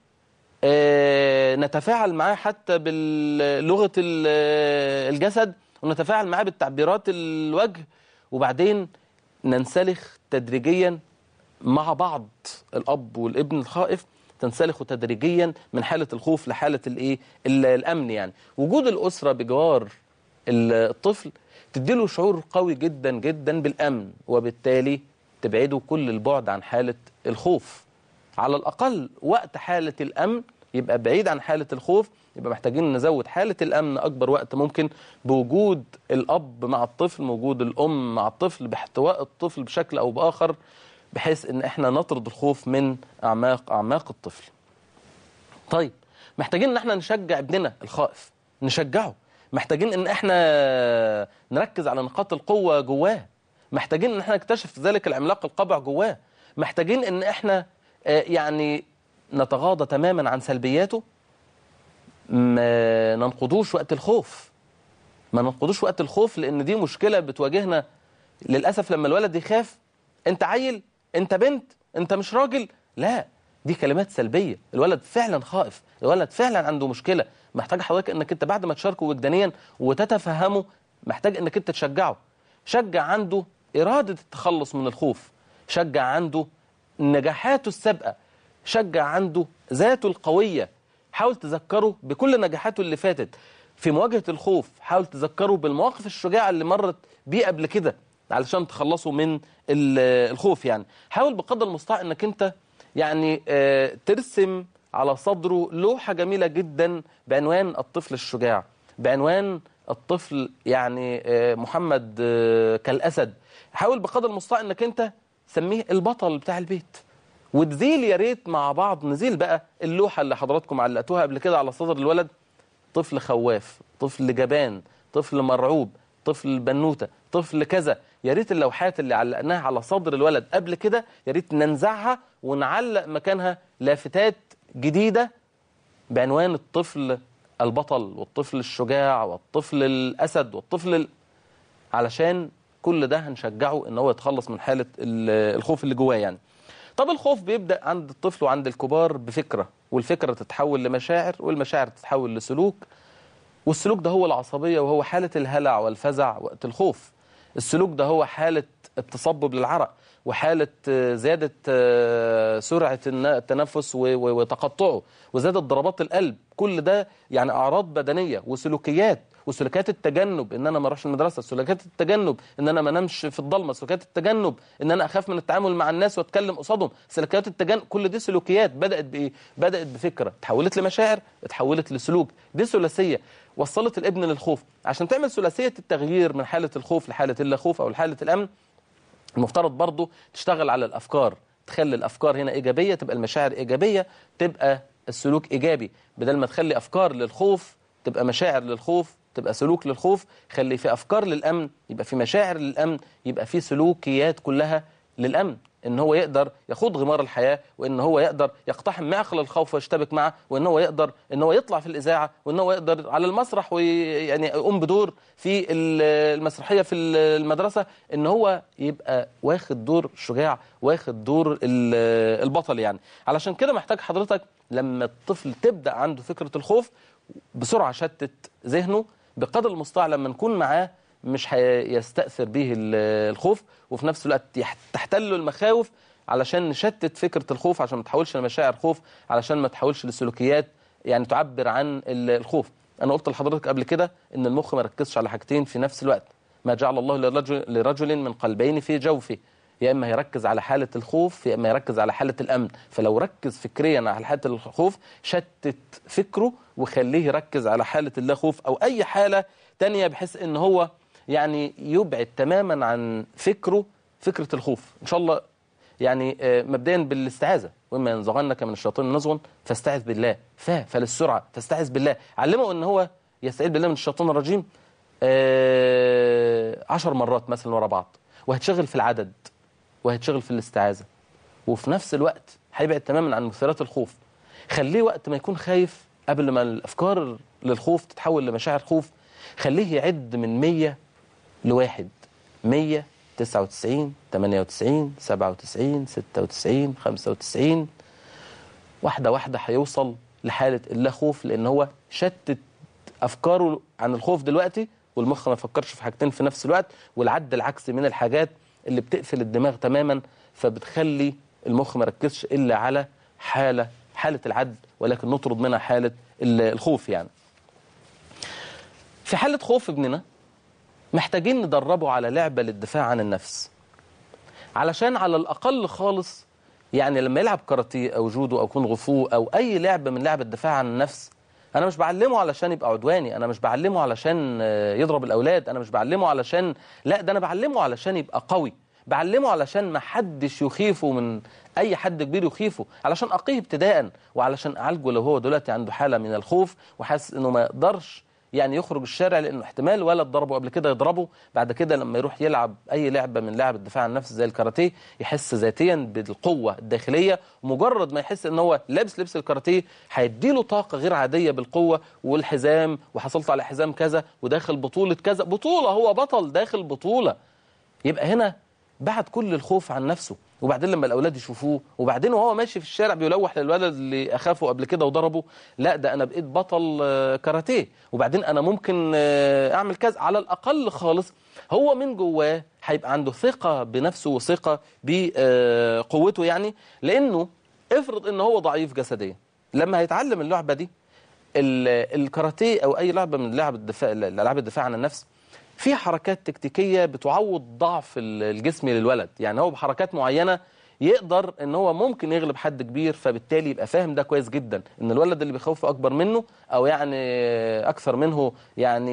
نتفاعل معاه حتى بلغة الجسد، ونتفاعل معاه بالتعبيرات الوجه، وبعدين ننسلخ تدريجيا مع بعض. الأب والابن الخائف تنسلخ تدريجيا من حالة الخوف لحالة الأمن يعني. وجود الأسرة بجوار الطفل تديله شعور قوي جدا جدا بالأمن، وبالتالي تبعده كل البعد عن حالة الخوف. على الأقل وقت حالة الأمن يبقى بعيد عن حالة الخوف. يبقى محتاجين نزود حالة الأمن أكبر وقت ممكن بوجود الأب مع الطفل، موجود الأم مع الطفل، باحتواء الطفل بشكل أو بآخر، بحيث إن احنا نطرد الخوف من أعماق الطفل. طيب، محتاجين إن احنا نشجع ابننا الخائف، نشجعه. محتاجين ان احنا نركز على نقاط القوة جواه. محتاجين ان احنا نكتشف ذلك العملاق القابع جواه. محتاجين ان احنا يعني نتغاضى تماما عن سلبياته. ما ننقضوش وقت الخوف، ما ننقضوش وقت الخوف، لان دي مشكلة بتواجهنا للأسف. لما الولد يخاف، انت عيل، انت بنت، انت مش راجل، لا، دي كلمات سلبية. الولد فعلا خائف، الولد فعلا عنده مشكلة. محتاج حضرتك انك انت بعد ما تشاركه وجدانيا وتتفهمه، محتاج انك انت تشجعه. شجع عنده إرادة التخلص من الخوف، شجع عنده نجاحاته السابقة، شجع عنده ذاته القوية. حاول تذكره بكل نجاحاته اللي فاتت في مواجهة الخوف، حاول تذكره بالمواقف الشجاعة اللي مرت بيه قبل كده علشان تخلصوا من الخوف. يعني حاول بقدر المستطاع انك انت يعني ترسم على صدره لوحة جميلة جدا بعنوان الطفل الشجاع، بعنوان الطفل يعني محمد كالأسد. حاول بقدر المستطاع انك انت سميه البطل بتاع البيت، وتزيل يا ريت مع بعض نزيل بقى اللوحة اللي حضراتكم علقتوها قبل كده على صدر الولد: طفل خواف، طفل جبان، طفل مرعوب، طفل بنوتة، طفل كذا. يا ريت اللوحات اللي علقناها على صدر الولد قبل كده يا ريت ننزعها ونعلق مكانها لافتات جديدة بعنوان الطفل البطل والطفل الشجاع والطفل الأسد والطفل علشان كل ده هنشجعه ان هو يتخلص من حالة الخوف اللي جواه. يعني طب الخوف بيبدأ عند الطفل وعند الكبار بفكرة، والفكرة تتحول لمشاعر، والمشاعر تتحول لسلوك، والسلوك ده هو العصبية وهو حالة الهلع والفزع وقت الخوف. السلوك ده هو حالة التصبب للعرق وحالة زيادة سرعة التنفس وتقطعه وزيادة ضربات القلب. كل ده يعني أعراض بدنية وسلوكيات، وسلوكيات التجنب ان انا ما اروحش المدرسه، سلوكيات التجنب ان انا ما انامش في الضلمه، سلوكيات التجنب ان انا اخاف من التعامل مع الناس واتكلم قصادهم، سلوكيات التجنب. كل دي سلوكيات بدات بايه؟ بدات بفكره اتحولت لمشاعر اتحولت لسلوك. دي ثلاثيه وصلت الابن للخوف. عشان تعمل ثلاثيه التغيير من حاله الخوف لحاله اللا خوف او لحاله الامن، المفترض برضو تشتغل على الافكار، تخلي الافكار هنا ايجابيه تبقى المشاعر ايجابيه، تبقى السلوك ايجابي. بدل ما تخلي افكار للخوف تبقى مشاعر للخوف، تبقى سلوك للخوف. خلي في أفكار للأمن يبقى في مشاعر للأمن، يبقى في سلوكيات كلها للأمن، إن هو يقدر يخوض غمار الحياة، وإن هو يقدر يقتحم معقل الخوف ويشتبك معه، وإن هو يقدر إن هو يطلع في الإذاعة، وإن هو يقدر على المسرح ويعني يقوم بدور في المسرحية في المدرسة، إن هو يبقى واخد دور شجاع، واخد دور البطل. يعني علشان كده محتاج حضرتك لما الطفل تبدأ عنده فكرة الخوف بسرعة شتت ذهنه بقدر المستطاع. لما نكون معاه مش هيستأثر به الخوف، وفي نفس الوقت تحتله المخاوف علشان نشتت فكرة الخوف، عشان ما تحولش لمشاعر خوف، علشان ما تحولش لسلوكيات يعني تعبر عن الخوف. أنا قلت لحضرتك قبل كده إن المخ ما ركزش على حاجتين في نفس الوقت. ما جعل الله لرجل من قلبين في جوفه، يا إما يركز على حالة الخوف يا إما يركز على حالة الأمن. فلو ركز فكريا على حالة الخوف شتت فكره وخليه يركز على حالة اللا خوف أو أي حالة تانية، بحيث إن هو يعني يبعد تماما عن فكره فكرة الخوف. إن شاء الله يعني مبدئيا بالاستعاذة: وإما ينزغنك من الشيطان نزغ فاستعذ بالله، فللسرعة فاستعذ بالله. علمه إن هو يستعيذ بالله من الشيطان الرجيم 10 مرات مثلا ورا بعض، وهتشغل في العدد وهتشغل في الاستعاذة، وفي نفس الوقت هيبعد تماما عن مثيرات الخوف. خليه وقت ما يكون خايف قبل ما الأفكار للخوف تتحول لمشاعر خوف، خليه يعد من 100 ل1: 100 99 98 97 96 95. واحدة واحدة هيوصل لحالة اللا خوف، لأن هو شتت أفكاره عن الخوف دلوقتي، والمخ ما يفكرش في حاجتين في نفس الوقت. والعد العكسي من الحاجات اللي بتقفل الدماغ تماما، فبتخلي المخ ما ركزش إلا على حالة العد، ولكن نطرد منها حالة الخوف. يعني في حالة خوف ابننا محتاجين ندربه على لعبة للدفاع عن النفس، علشان على الأقل خالص يعني لما يلعب كاراتيه أو جودو أو كونغ فو أو أي لعبة من لعبة الدفاع عن النفس، أنا مش بعلمه علشان يبقى عدواني، أنا مش بعلمه علشان يضرب الأولاد، أنا مش بعلمه علشان لا، ده أنا بعلمه علشان يبقى قوي، بعلمه علشان ما حدش يخيفه من أي حد كبير يخيفه، علشان أقيه ابتداء، وعلشان أعالجه لو هو دلوقتي عنده حالة من الخوف وحاسس إنه ما يقدرش يعني يخرج الشارع، لأنه احتمال ولد ضربه قبل كده يضربه بعد كده لما يروح يلعب أي لعبة من لعب الدفاع عن النفس زي الكاراتيه، يحس ذاتيا بالقوة الداخلية. ومجرد ما يحس إن هو لابس لبس الكاراتيه هيديله طاقة غير عادية بالقوة والحزام، وحصلت على حزام كذا وداخل بطولة كذا، بطولة، هو بطل داخل بطولة. يبقى هنا بعد كل الخوف عن نفسه. وبعدين لما الأولاد يشوفوه، وبعدين وهو ماشي في الشارع بيلوح للولد اللي أخافه قبل كده وضربه، لا ده أنا بقيت بطل كاراتيه، وبعدين أنا ممكن أعمل كذا. على الأقل خالص هو من جواه هيبقى عنده ثقة بنفسه وثقة بقوته يعني. لأنه افرض إن هو ضعيف جسديا، لما هيتعلم اللعبة دي الكاراتيه أو أي لعبة من الألعاب الدفاع عن النفس، في حركات تكتيكية بتعوض ضعف الجسم للولد. يعني هو بحركات معينة يقدر ان هو ممكن يغلب حد كبير، فبالتالي يبقى فاهم ده كويس جدا، ان الولد اللي بيخوفه اكبر منه او يعني اكثر منه يعني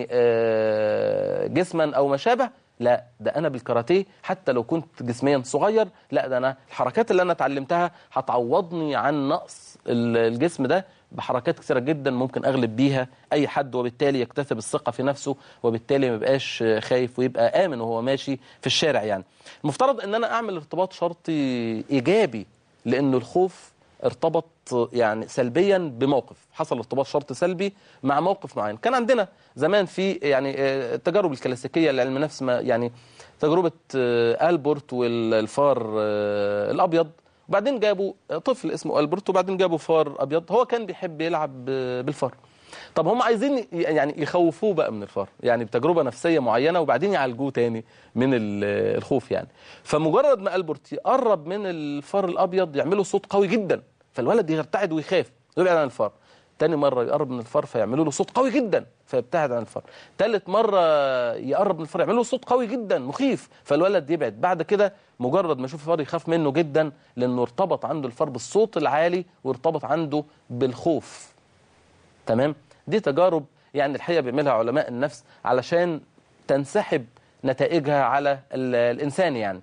جسما او ما شابه، لا ده انا بالكاراتيه حتى لو كنت جسميا صغير، لا ده انا الحركات اللي انا اتعلمتها هتعوضني عن نقص الجسم ده بحركات كثيرة جدا ممكن أغلب بيها أي حد، وبالتالي يكتسب الثقة في نفسه، وبالتالي ما يبقاش خايف ويبقى آمن وهو ماشي في الشارع. يعني المفترض أن أنا أعمل ارتباط شرطي إيجابي، لأن الخوف ارتبط يعني سلبيا بموقف، حصل ارتباط شرطي سلبي مع موقف معين. كان عندنا زمان في يعني التجارب الكلاسيكية لعلم النفس، يعني تجربة ألبرت والفار الأبيض، وبعدين جابوا طفل اسمه ألبرت، وبعدين جابوا فار أبيض، هو كان بيحب يلعب بالفار. طب هم عايزين يعني يخوفوه بقى من الفار، يعني بتجربة نفسية معينة، وبعدين يعالجوه تاني من الخوف يعني. فمجرد ما ألبرت يقرب من الفار الأبيض يعملوا صوت قوي جدا، فالولد يرتعد ويخاف ويبعد عن الفار. تاني مرة يقرب من الفار فيعملوا له صوت قوي جدا فيبتعد عن الفار. تالت مرة يقرب من الفار يعملوا له صوت قوي جدا مخيف فالولد يبعد. بعد كده مجرد ما يشوف الفار يخاف منه جدا، لأنه ارتبط عنده الفار بالصوت العالي وارتبط عنده بالخوف. تمام؟ دي تجارب يعني الحقيقة بيعملها علماء النفس علشان تنسحب نتائجها على الإنسان يعني.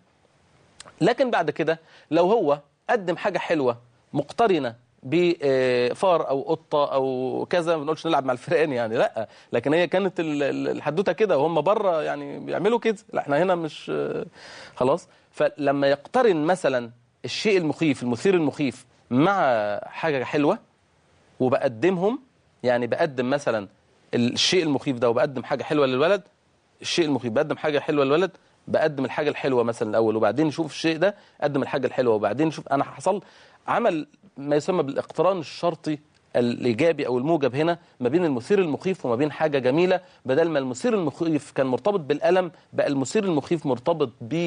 لكن بعد كده لو هو قدم حاجة حلوة مقترنة بفار أو قطة أو كذا، ما بنقولش نلعب مع الفئران يعني، لا، لكن هي كانت الحدوتة كده وهم بره يعني بيعملوا كده، لا احنا هنا مش خلاص. فلما يقترن مثلا الشيء المخيف المثير المخيف مع حاجة حلوة وبقدمهم، يعني بقدم مثلا الشيء المخيف ده وبقدم حاجة حلوة للولد، الشيء المخيف بقدم حاجة حلوة للولد، بقدم الحاجة الحلوة مثلا الأول وبعدين نشوف الشيء ده، قدم الحاجة الحلوة وبعدين نشوف. أنا حصل عمل ما يسمى بالاقتران الشرطي الإيجابي أو الموجب هنا ما بين المثير المخيف وما بين حاجة جميلة. بدل ما المثير المخيف كان مرتبط بالألم، بقى المثير المخيف مرتبط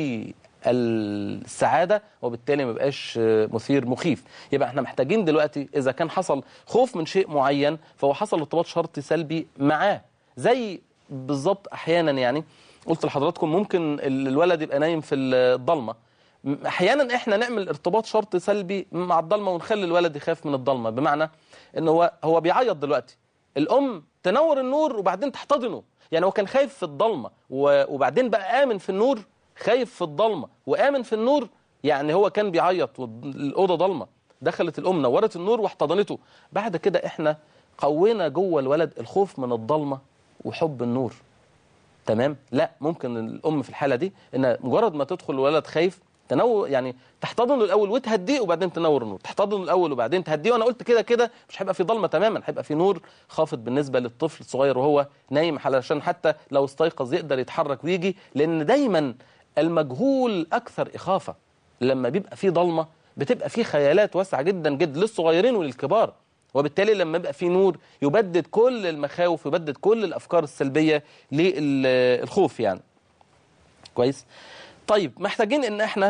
بالسعادة، وبالتالي ما بقاش مثير مخيف. يبقى احنا محتاجين دلوقتي إذا كان حصل خوف من شيء معين فهو حصل ارتباط شرطي سلبي معاه. زي بالظبط أحيانا يعني قلت لحضراتكم ممكن الولد يبقى نايم في الضلمة، احيانا احنا نعمل ارتباط شرطي سلبي مع الضلمه ونخلي الولد يخاف من الضلمه، بمعنى ان هو بيعيط دلوقتي، الام تنور النور وبعدين تحتضنه. يعني هو كان خايف في الضلمه وبعدين بقى امن في النور، خايف في الضلمه وامن في النور. يعني هو كان بيعيط والاوضه ضلمه، دخلت الام نورت النور واحتضنته، بعد كده احنا قوينا جوه الولد الخوف من الضلمه وحب النور. تمام؟ لا، ممكن الام في الحاله دي ان مجرد ما تدخل الولد خايف يعني تحتضنه الاول وتهديه وبعدين تنور النور، تحتضنه الاول وبعدين تهديه. وانا قلت كده مش هيبقى في ضلمه تماما، هيبقى في نور خافت بالنسبه للطفل الصغير وهو نايم، علشان حتى لو استيقظ يقدر يتحرك ويجي. لان دايما المجهول اكثر اخافه، لما بيبقى في ضلمه بتبقى في خيالات واسعه جدا جدا للصغيرين وللكبار، وبالتالي لما يبقى في نور يبدد كل المخاوف ويبدد كل الافكار السلبيه للخوف يعني. كويس؟ طيب محتاجين ان احنا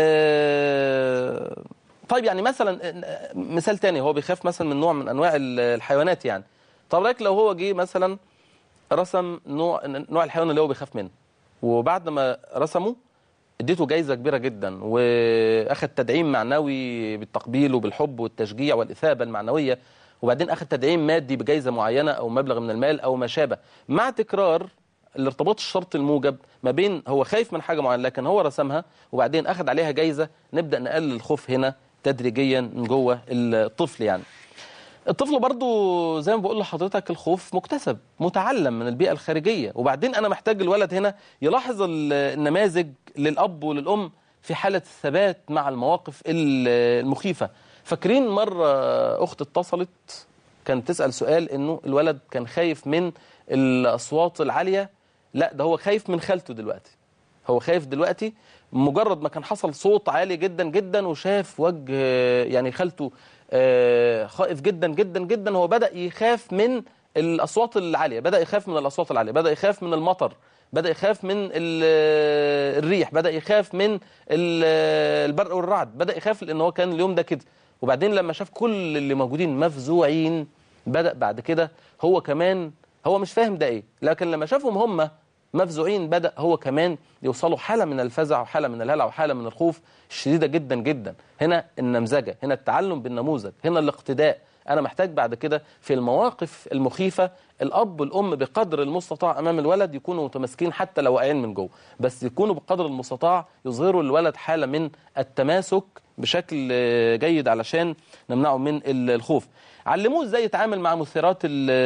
طيب يعني مثلا مثال تاني، هو بيخاف مثلا من نوع من انواع الحيوانات يعني. طب رايك لو هو جه مثلا رسم نوع الحيوان اللي هو بيخاف منه، وبعد ما رسمه اديته جايزة كبيرة جدا واخد تدعيم معنوي بالتقبيل وبالحب والتشجيع والإثابة المعنوية، وبعدين اخد تدعيم مادي بجايزة معينة او مبلغ من المال او ما شابه، مع تكرار الارتباط الشرطي الموجب ما بين هو خايف من حاجة معينة لكن هو رسمها وبعدين أخذ عليها جايزة، نبدأ نقلل الخوف هنا تدريجيا من جوه الطفل يعني. الطفل برضو زي ما بقول لحضرتك الخوف مكتسب متعلم من البيئة الخارجية، وبعدين أنا محتاج الولد هنا يلاحظ النماذج للأب وللأم في حالة الثبات مع المواقف المخيفة. فاكرين مرة أخت اتصلت كانت تسأل سؤال إنه الولد كان خايف من الأصوات العالية، لا ده هو خايف من خالته دلوقتي. هو خايف دلوقتي. مجرد ما كان حصل صوت عالي جدا جدا وشاف وجه يعني خالته خائف جدا جدا جدا، هو بدأ يخاف من الأصوات العالية، بدأ يخاف من الأصوات العالية، بدأ يخاف من المطر، بدأ يخاف من الريح، بدأ يخاف من البرق والرعد، بدأ يخاف لأن هو كان اليوم ده كده. وبعدين لما شاف كل اللي موجودين مفزوعين، بدأ بعد كده هو كمان، هو مش فاهم ده ايه، لكن لما شافهم هم مفزوعين بدأ هو كمان يوصلوا حالة من الفزع وحالة من الهلع وحالة من الخوف الشديدة جدا جدا. هنا النمذجة، هنا التعلم بالنموذج، هنا الاقتداء. أنا محتاج بعد كده في المواقف المخيفة الأب والأم بقدر المستطاع أمام الولد يكونوا متماسكين حتى لو واقعين من جوه، بس يكونوا بقدر المستطاع يظهروا للولد حالة من التماسك بشكل جيد علشان نمنعه من الخوف. علموه ازاي يتعامل مع مثيرات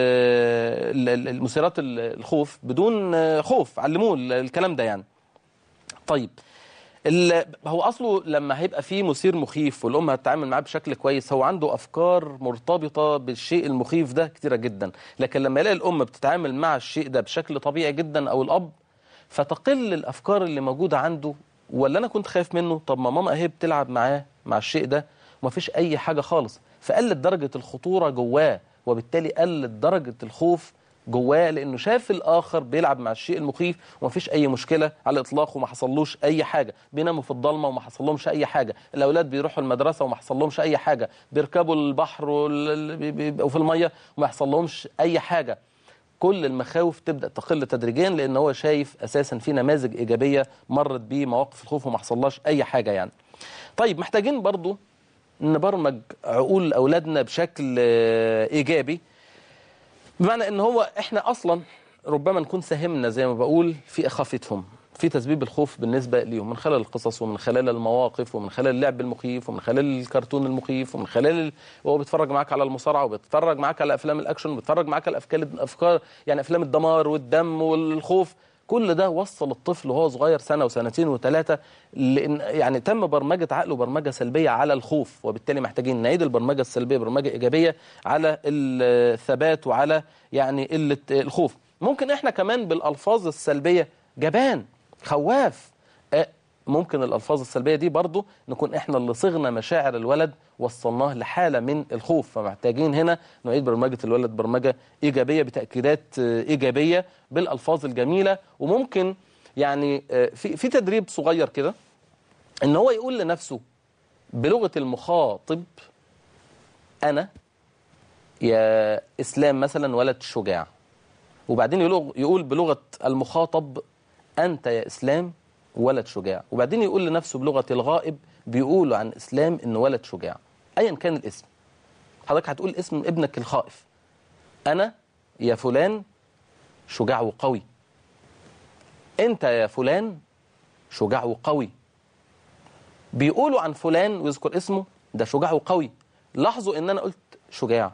الخوف بدون خوف، علموه الكلام ده يعني. طيب هو أصله لما هيبقى فيه مثير مخيف والأم هتتعامل معاه بشكل كويس، هو عنده أفكار مرتبطة بالشيء المخيف ده كتيرة جدا، لكن لما يلاقي الأم بتتعامل مع الشيء ده بشكل طبيعي جدا أو الأب، فتقل الأفكار اللي موجودة عنده. ولا أنا كنت خايف منه، طب ما ماما أهي بتلعب معاه مع الشيء ده ومفيش أي حاجة خالص، فقلت درجة الخطورة جواه، وبالتالي قلت درجة الخوف جواه، لأنه شاف الآخر بيلعب مع الشيء المخيف ومفيش أي مشكلة على الإطلاق وما حصلوش أي حاجة، بيناموا في الضلمة وما حصلهمش أي حاجة، الأولاد بيروحوا المدرسة وما حصلهمش أي حاجة، بيركبوا البحر وفي المية وما حصلهمش أي حاجة. كل المخاوف تبدأ تقل تدريجيا، لأن هو شايف أساسا في نماذج إيجابية مرت بيه مواقف الخوف وما حصلهاش أي حاجة يعني. طيب محتاجين برضو نبرمج عقول أولادنا بشكل إيجابي، بمعنى ان هو احنا اصلا ربما نكون ساهمنا زي ما بقول في اخافتهم، في تسبيب الخوف بالنسبه ليهم من خلال القصص ومن خلال المواقف ومن خلال اللعب المخيف ومن خلال الكرتون المخيف ومن خلال وهو بيتفرج معاك على المصارعه وبيتفرج معاك على افلام الاكشن وبيتفرج معاك على افكار يعني افلام الدمار والدم والخوف. كل ده وصل الطفل وهو صغير سنة وسنتين وثلاثة لأن يعني تم برمجة عقله برمجة سلبية على الخوف، وبالتالي محتاجين نعيد البرمجة السلبية برمجة إيجابية على الثبات وعلى يعني قلة الخوف. ممكن إحنا كمان بالألفاظ السلبية جبان، خواف، ممكن الألفاظ السلبية دي برضو نكون إحنا اللي صغنا مشاعر الولد وصلناه لحالة من الخوف، فمحتاجين هنا نعيد برمجة الولد برمجة إيجابية بتأكيدات إيجابية بالألفاظ الجميلة. وممكن يعني في تدريب صغير كده إن هو يقول لنفسه بلغة المخاطب: أنا يا إسلام مثلا ولد شجاع، وبعدين يقول بلغة المخاطب: أنت يا إسلام ولد شجاع، وبعدين يقول لنفسه بلغة الغائب بيقول عن إسلام إنه ولد شجاع أيا كان الاسم. حضرتك هتقول اسم ابنك الخائف: أنا يا فلان شجاع وقوي، أنت يا فلان شجاع وقوي. بيقولوا عن فلان ويذكر اسمه ده شجاع وقوي. لاحظوا إن أنا قلت شجاع،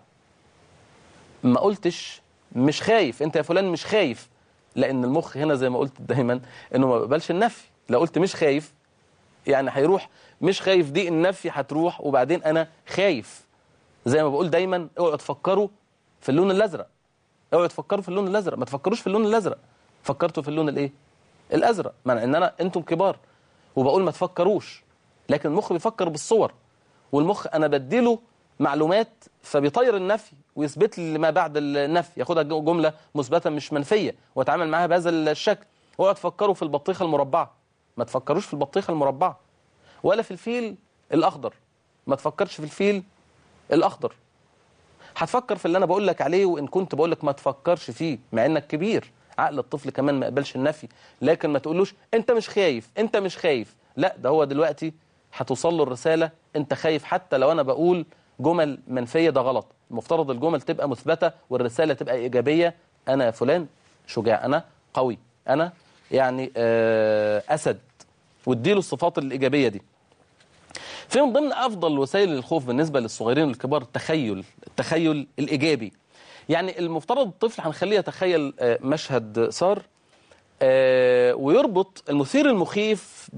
ما قلتش مش خايف. أنت يا فلان مش خايف، لأن المخ هنا زي ما قلت دايما إنه ما بيقبلش النفي. لو قلت مش خايف يعني هيروح مش خايف دي النفي هتروح، وبعدين أنا خايف. زي ما بقول دايما اوعوا تفكروا في اللون الأزرق، اوعوا تفكروا في اللون الأزرق، ما تفكروش في اللون الأزرق، فكرتوا في اللون الإيه؟ الأزرق، معنى إن أنتم كبار وبقول ما تفكروش، لكن المخ بيفكر بالصور، والمخ أنا بديله معلومات فبيطير النفي ويثبت لي ما بعد النفي، ياخدها جملة مثبتة مش منفية واتعامل معاها بهذا الشكل. اوعوا تفكروا في البطيخة المربعة، ما تفكروش في البطيخة المربعة، ولا في الفيل الأخضر، ما تفكرش في الفيل الأخضر. هتفكر في اللي أنا بقول لك عليه، وإن كنت بقول لك ما تفكرش فيه مع إنك كبير. عقل الطفل كمان ما يقبلش النفي، لكن ما تقولوش أنت مش خايف، أنت مش خايف. لا، ده هو دلوقتي هتوصل له الرسالة أنت خايف. حتى لو أنا بقول جمل منفية ده غلط، المفترض الجمل تبقى مثبتة والرسالة تبقى إيجابية. أنا يا فلان شجاع، أنا قوي، أنا يعني أسد، واديله الصفات الإيجابية دي. في من ضمن أفضل وسائل الخوف بالنسبة للصغيرين والكبار التخيل الإيجابي. يعني المفترض الطفل هنخليه يتخيل مشهد صار ويربط المثير المخيف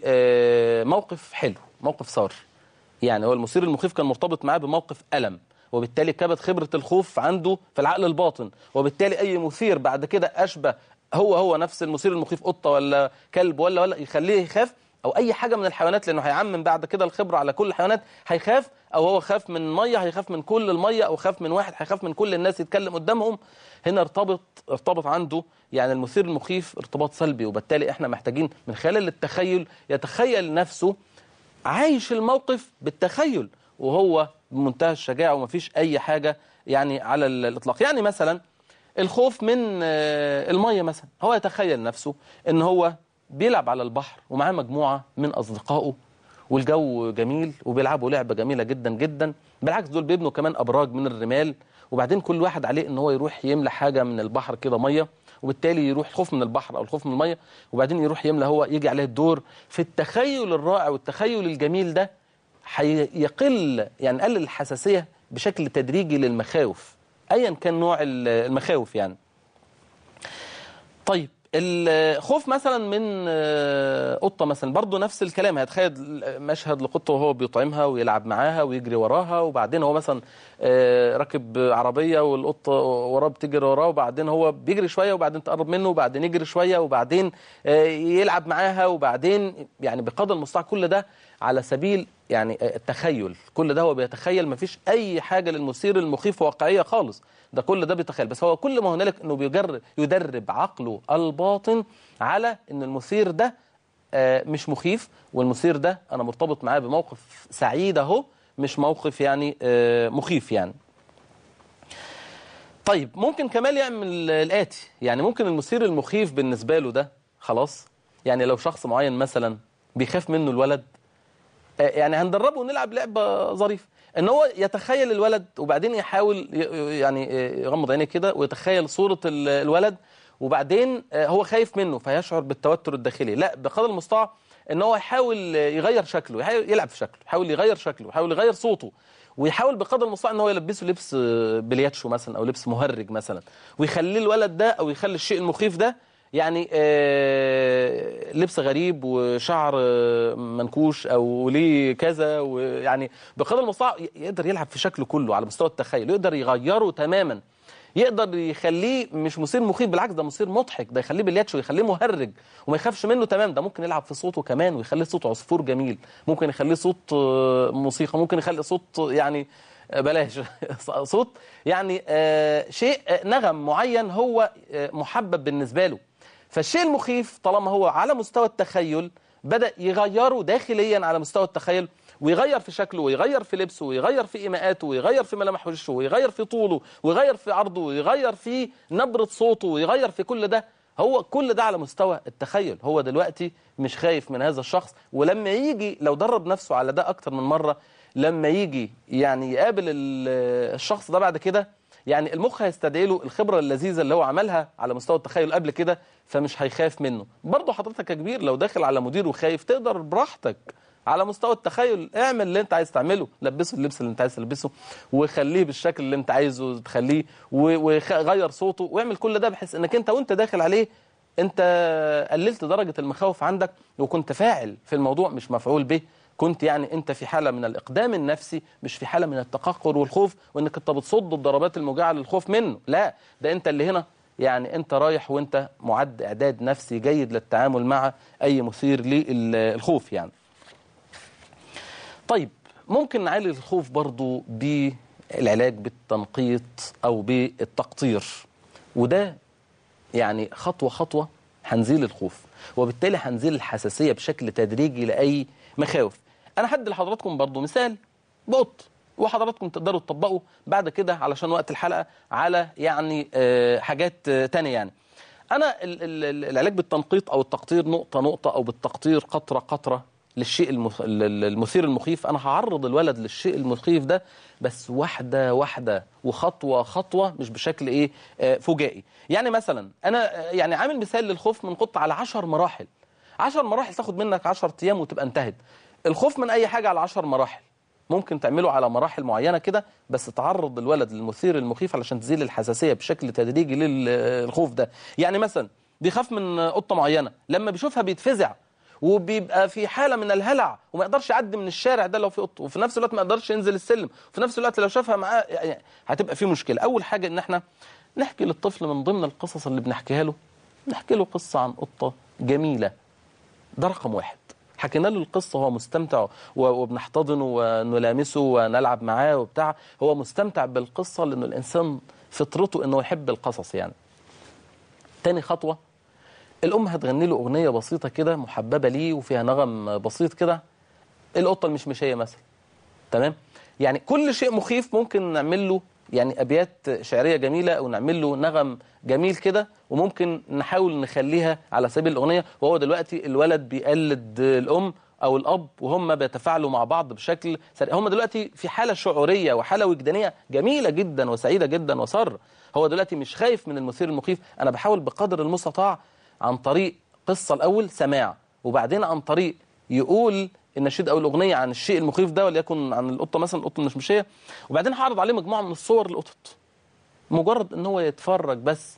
بموقف حلو، موقف صار. يعني هو المثير المخيف كان مرتبط معاه بموقف ألم، وبالتالي كبت خبرة الخوف عنده في العقل الباطن، وبالتالي أي مثير بعد كده أشبه هو نفس المثير المخيف، قطة ولا كلب ولا يخليه يخاف، أو أي حاجة من الحيوانات، لأنه هيعمم بعد كده الخبرة على كل الحيوانات، هيخاف. أو هو خاف من مية هيخاف من كل المية، أو خاف من واحد هيخاف من كل الناس يتكلم قدامهم. هنا ارتبط عنده يعني المثير المخيف ارتباط سلبي، وبالتالي احنا محتاجين من خلال التخيل يتخيل نفسه عايش الموقف بالتخيل وهو بمنتهى الشجاعة ومفيش أي حاجة يعني على الإطلاق. يعني مثلا الخوف من المية مثلا، هو يتخيل نفسه إن هو بيلعب على البحر ومعاه مجموعة من أصدقائه والجو جميل وبيلعبوا لعبة جميلة جدا جدا، بالعكس دول بيبنوا كمان أبراج من الرمال، وبعدين كل واحد عليه إن هو يروح يملى حاجة من البحر كده مية، وبالتالي يروح الخوف من البحر أو الخوف من المية، وبعدين يروح يملى هو، يجي عليه الدور. في التخيل الرائع والتخيل الجميل ده هيقل يعني قلل الحساسية بشكل تدريجي للمخاوف أيا كان نوع المخاوف يعني. طيب الخوف مثلا من قطة مثلا، برضو نفس الكلام، هيتخيل مشهد لقطة وهو بيطعمها ويلعب معاها ويجري وراها، وبعدين هو مثلا راكب عربية والقطة وراه بتجري وراه، وبعدين هو بيجري شوية وبعدين تقرب منه وبعدين يجري شوية وبعدين يلعب معاها، وبعدين يعني بقدر المستطاع كل ده على سبيل يعني التخيل، كل ده هو بيتخيل، مفيش أي حاجة للمثير المخيف واقعية خالص، ده كل ده بيتخيل. بس هو كل ما هنالك انه يدرب عقله الباطن على ان المثير ده مش مخيف، والمثير ده انا مرتبط معاه بموقف سعيد اهو، مش موقف يعني مخيف يعني. طيب ممكن كمان يعمل الآتي، يعني ممكن المثير المخيف بالنسبة له ده خلاص، يعني لو شخص معين مثلا بيخاف منه الولد، يعني هندربه ونلعب لعبة ظريفة، ان هو يتخيل الولد وبعدين يحاول يعني يغمض عينيه كده ويتخيل صورة الولد، وبعدين هو خايف منه فيشعر بالتوتر الداخلي. لا، بقدر المستطاع ان هو يحاول يغير شكله، يحاول يلعب في شكله، يحاول يغير شكله، يحاول يغير صوته، ويحاول بقدر المستطاع ان هو يلبسه لبس بلياتشو مثلا او لبس مهرج مثلا، ويخليه الولد ده او يخلي الشيء المخيف ده يعني لبس غريب وشعر منكوش او ليه كذا، ويعني بقدر المستطاع يقدر يلعب في شكله كله على مستوى التخيل، يقدر يغيره تماما، يقدر يخليه مش مثير مخيف، بالعكس ده مثير مضحك، ده يخليه بلياتشو، يخليه مهرج وما يخافش منه تمام. ده ممكن يلعب في صوته كمان ويخليه صوت عصفور جميل، ممكن يخليه صوت موسيقى، ممكن يخلي صوت يعني بلاش صوت يعني شيء نغم معين هو محبب بالنسبة له. فالشيء المخيف طالما هو على مستوى التخيل بدأ يغيره داخليا على مستوى التخيل، ويغير في شكله ويغير في لبسه ويغير في إيماءاته ويغير في ملامح وشه ويغير في طوله ويغير في عرضه ويغير في نبرة صوته ويغير في كل ده، هو كل ده على مستوى التخيل. هو دلوقتي مش خايف من هذا الشخص، ولما يجي لو درب نفسه على ده أكتر من مرة، لما يجي يعني يقابل الشخص ده بعد كده، يعني المخ هيستدعي له الخبرة اللذيذة اللي هو عملها على مستوى التخيل قبل كده، فمش هيخاف منه. برضه حضرتك يا كبير لو داخل على مدير وخايف، تقدر براحتك على مستوى التخيل اعمل اللي انت عايز تعمله، لبسه اللبس اللي انت عايز تلبسه وخليه بالشكل اللي انت عايزه تخليه، وغير صوته واعمل كل ده، بحيث انك انت وانت داخل عليه انت قللت درجة المخاوف عندك، وكنت فاعل في الموضوع مش مفعول به، كنت يعني انت في حالة من الإقدام النفسي، مش في حالة من التقهقر والخوف وانك انت بتصد الضربات الموجعة للخوف منه. لا، ده انت اللي هنا يعني انت رايح وانت معد اعداد نفسي جيد للتعامل مع اي مثير للخوف يعني. طيب ممكن نعالج الخوف برضو بالعلاج بالتنقيط او بالتقطير، وده يعني خطوة خطوة هنزيل الخوف، وبالتالي هنزيل الحساسية بشكل تدريجي لأي مخاوف. أنا هدي لحضراتكم برضو مثال بقط، وحضراتكم تقدروا تطبقوا بعد كده علشان وقت الحلقة على يعني حاجات تانية. يعني أنا العلاج بالتنقيط أو التقطير نقطة نقطة أو بالتقطير قطرة قطرة للشيء المثير المخيف، أنا هعرض الولد للشيء المخيف ده بس واحدة واحدة وخطوة خطوة، مش بشكل إيه فجائي. يعني مثلا أنا يعني عامل مثال للخوف من قطة على 10 مراحل، 10 مراحل تاخد منك 10 أيام وتبقى انتهت. الخوف من أي حاجة على 10 مراحل ممكن تعمله على مراحل معينة كده، بس تعرض الولد للمثير المخيف علشان تزيل الحساسية بشكل تدريجي للخوف ده. يعني مثلا بيخاف من قطة معينة، لما بيشوفها بيتفزع وبيبقى في حالة من الهلع وما يقدرش يعدي من الشارع ده لو في قطة، وفي نفس الوقت ما يقدرش ينزل السلم، وفي نفس الوقت لو شافها معاه يعني هتبقى في مشكلة. أول حاجة إن احنا نحكي للطفل من ضمن القصص اللي بنحكيها له نحكي له قصة عن قطة جميلة، ده رقم واحد. حكينا له القصة، هو مستمتع وبنحتضنه ونلامسه ونلعب معاه وبتاع، هو مستمتع بالقصة لأنه الإنسان فطرته أنه يحب القصص يعني. تاني خطوة، الأم هتغني له أغنية بسيطة كده محببة ليه وفيها نغم بسيط كده، القطة المشمشية مثلا، تمام؟ يعني كل شيء مخيف ممكن نعمل له يعني أبيات شعرية جميلة أو نعمل له نغم جميل كده، وممكن نحاول نخليها على سبيل الأغنية. وهو دلوقتي الولد بيقلد الأم أو الأب وهم بيتفاعلوا مع بعض بشكل سريع. هم دلوقتي في حالة شعورية وحالة وجدانية جميلة جدا وسعيدة جدا وسر. هو دلوقتي مش خايف من المثير المخيف. أنا بحاول بقدر المستطاع عن طريق قصة الأول سماع، وبعدين عن طريق يقول النشيد او الاغنيه عن الشيء المخيف ده، وليكن عن القطه مثلا، القطه المشمشيه، وبعدين هعرض عليه مجموعه من الصور للقطط، مجرد ان هو يتفرج بس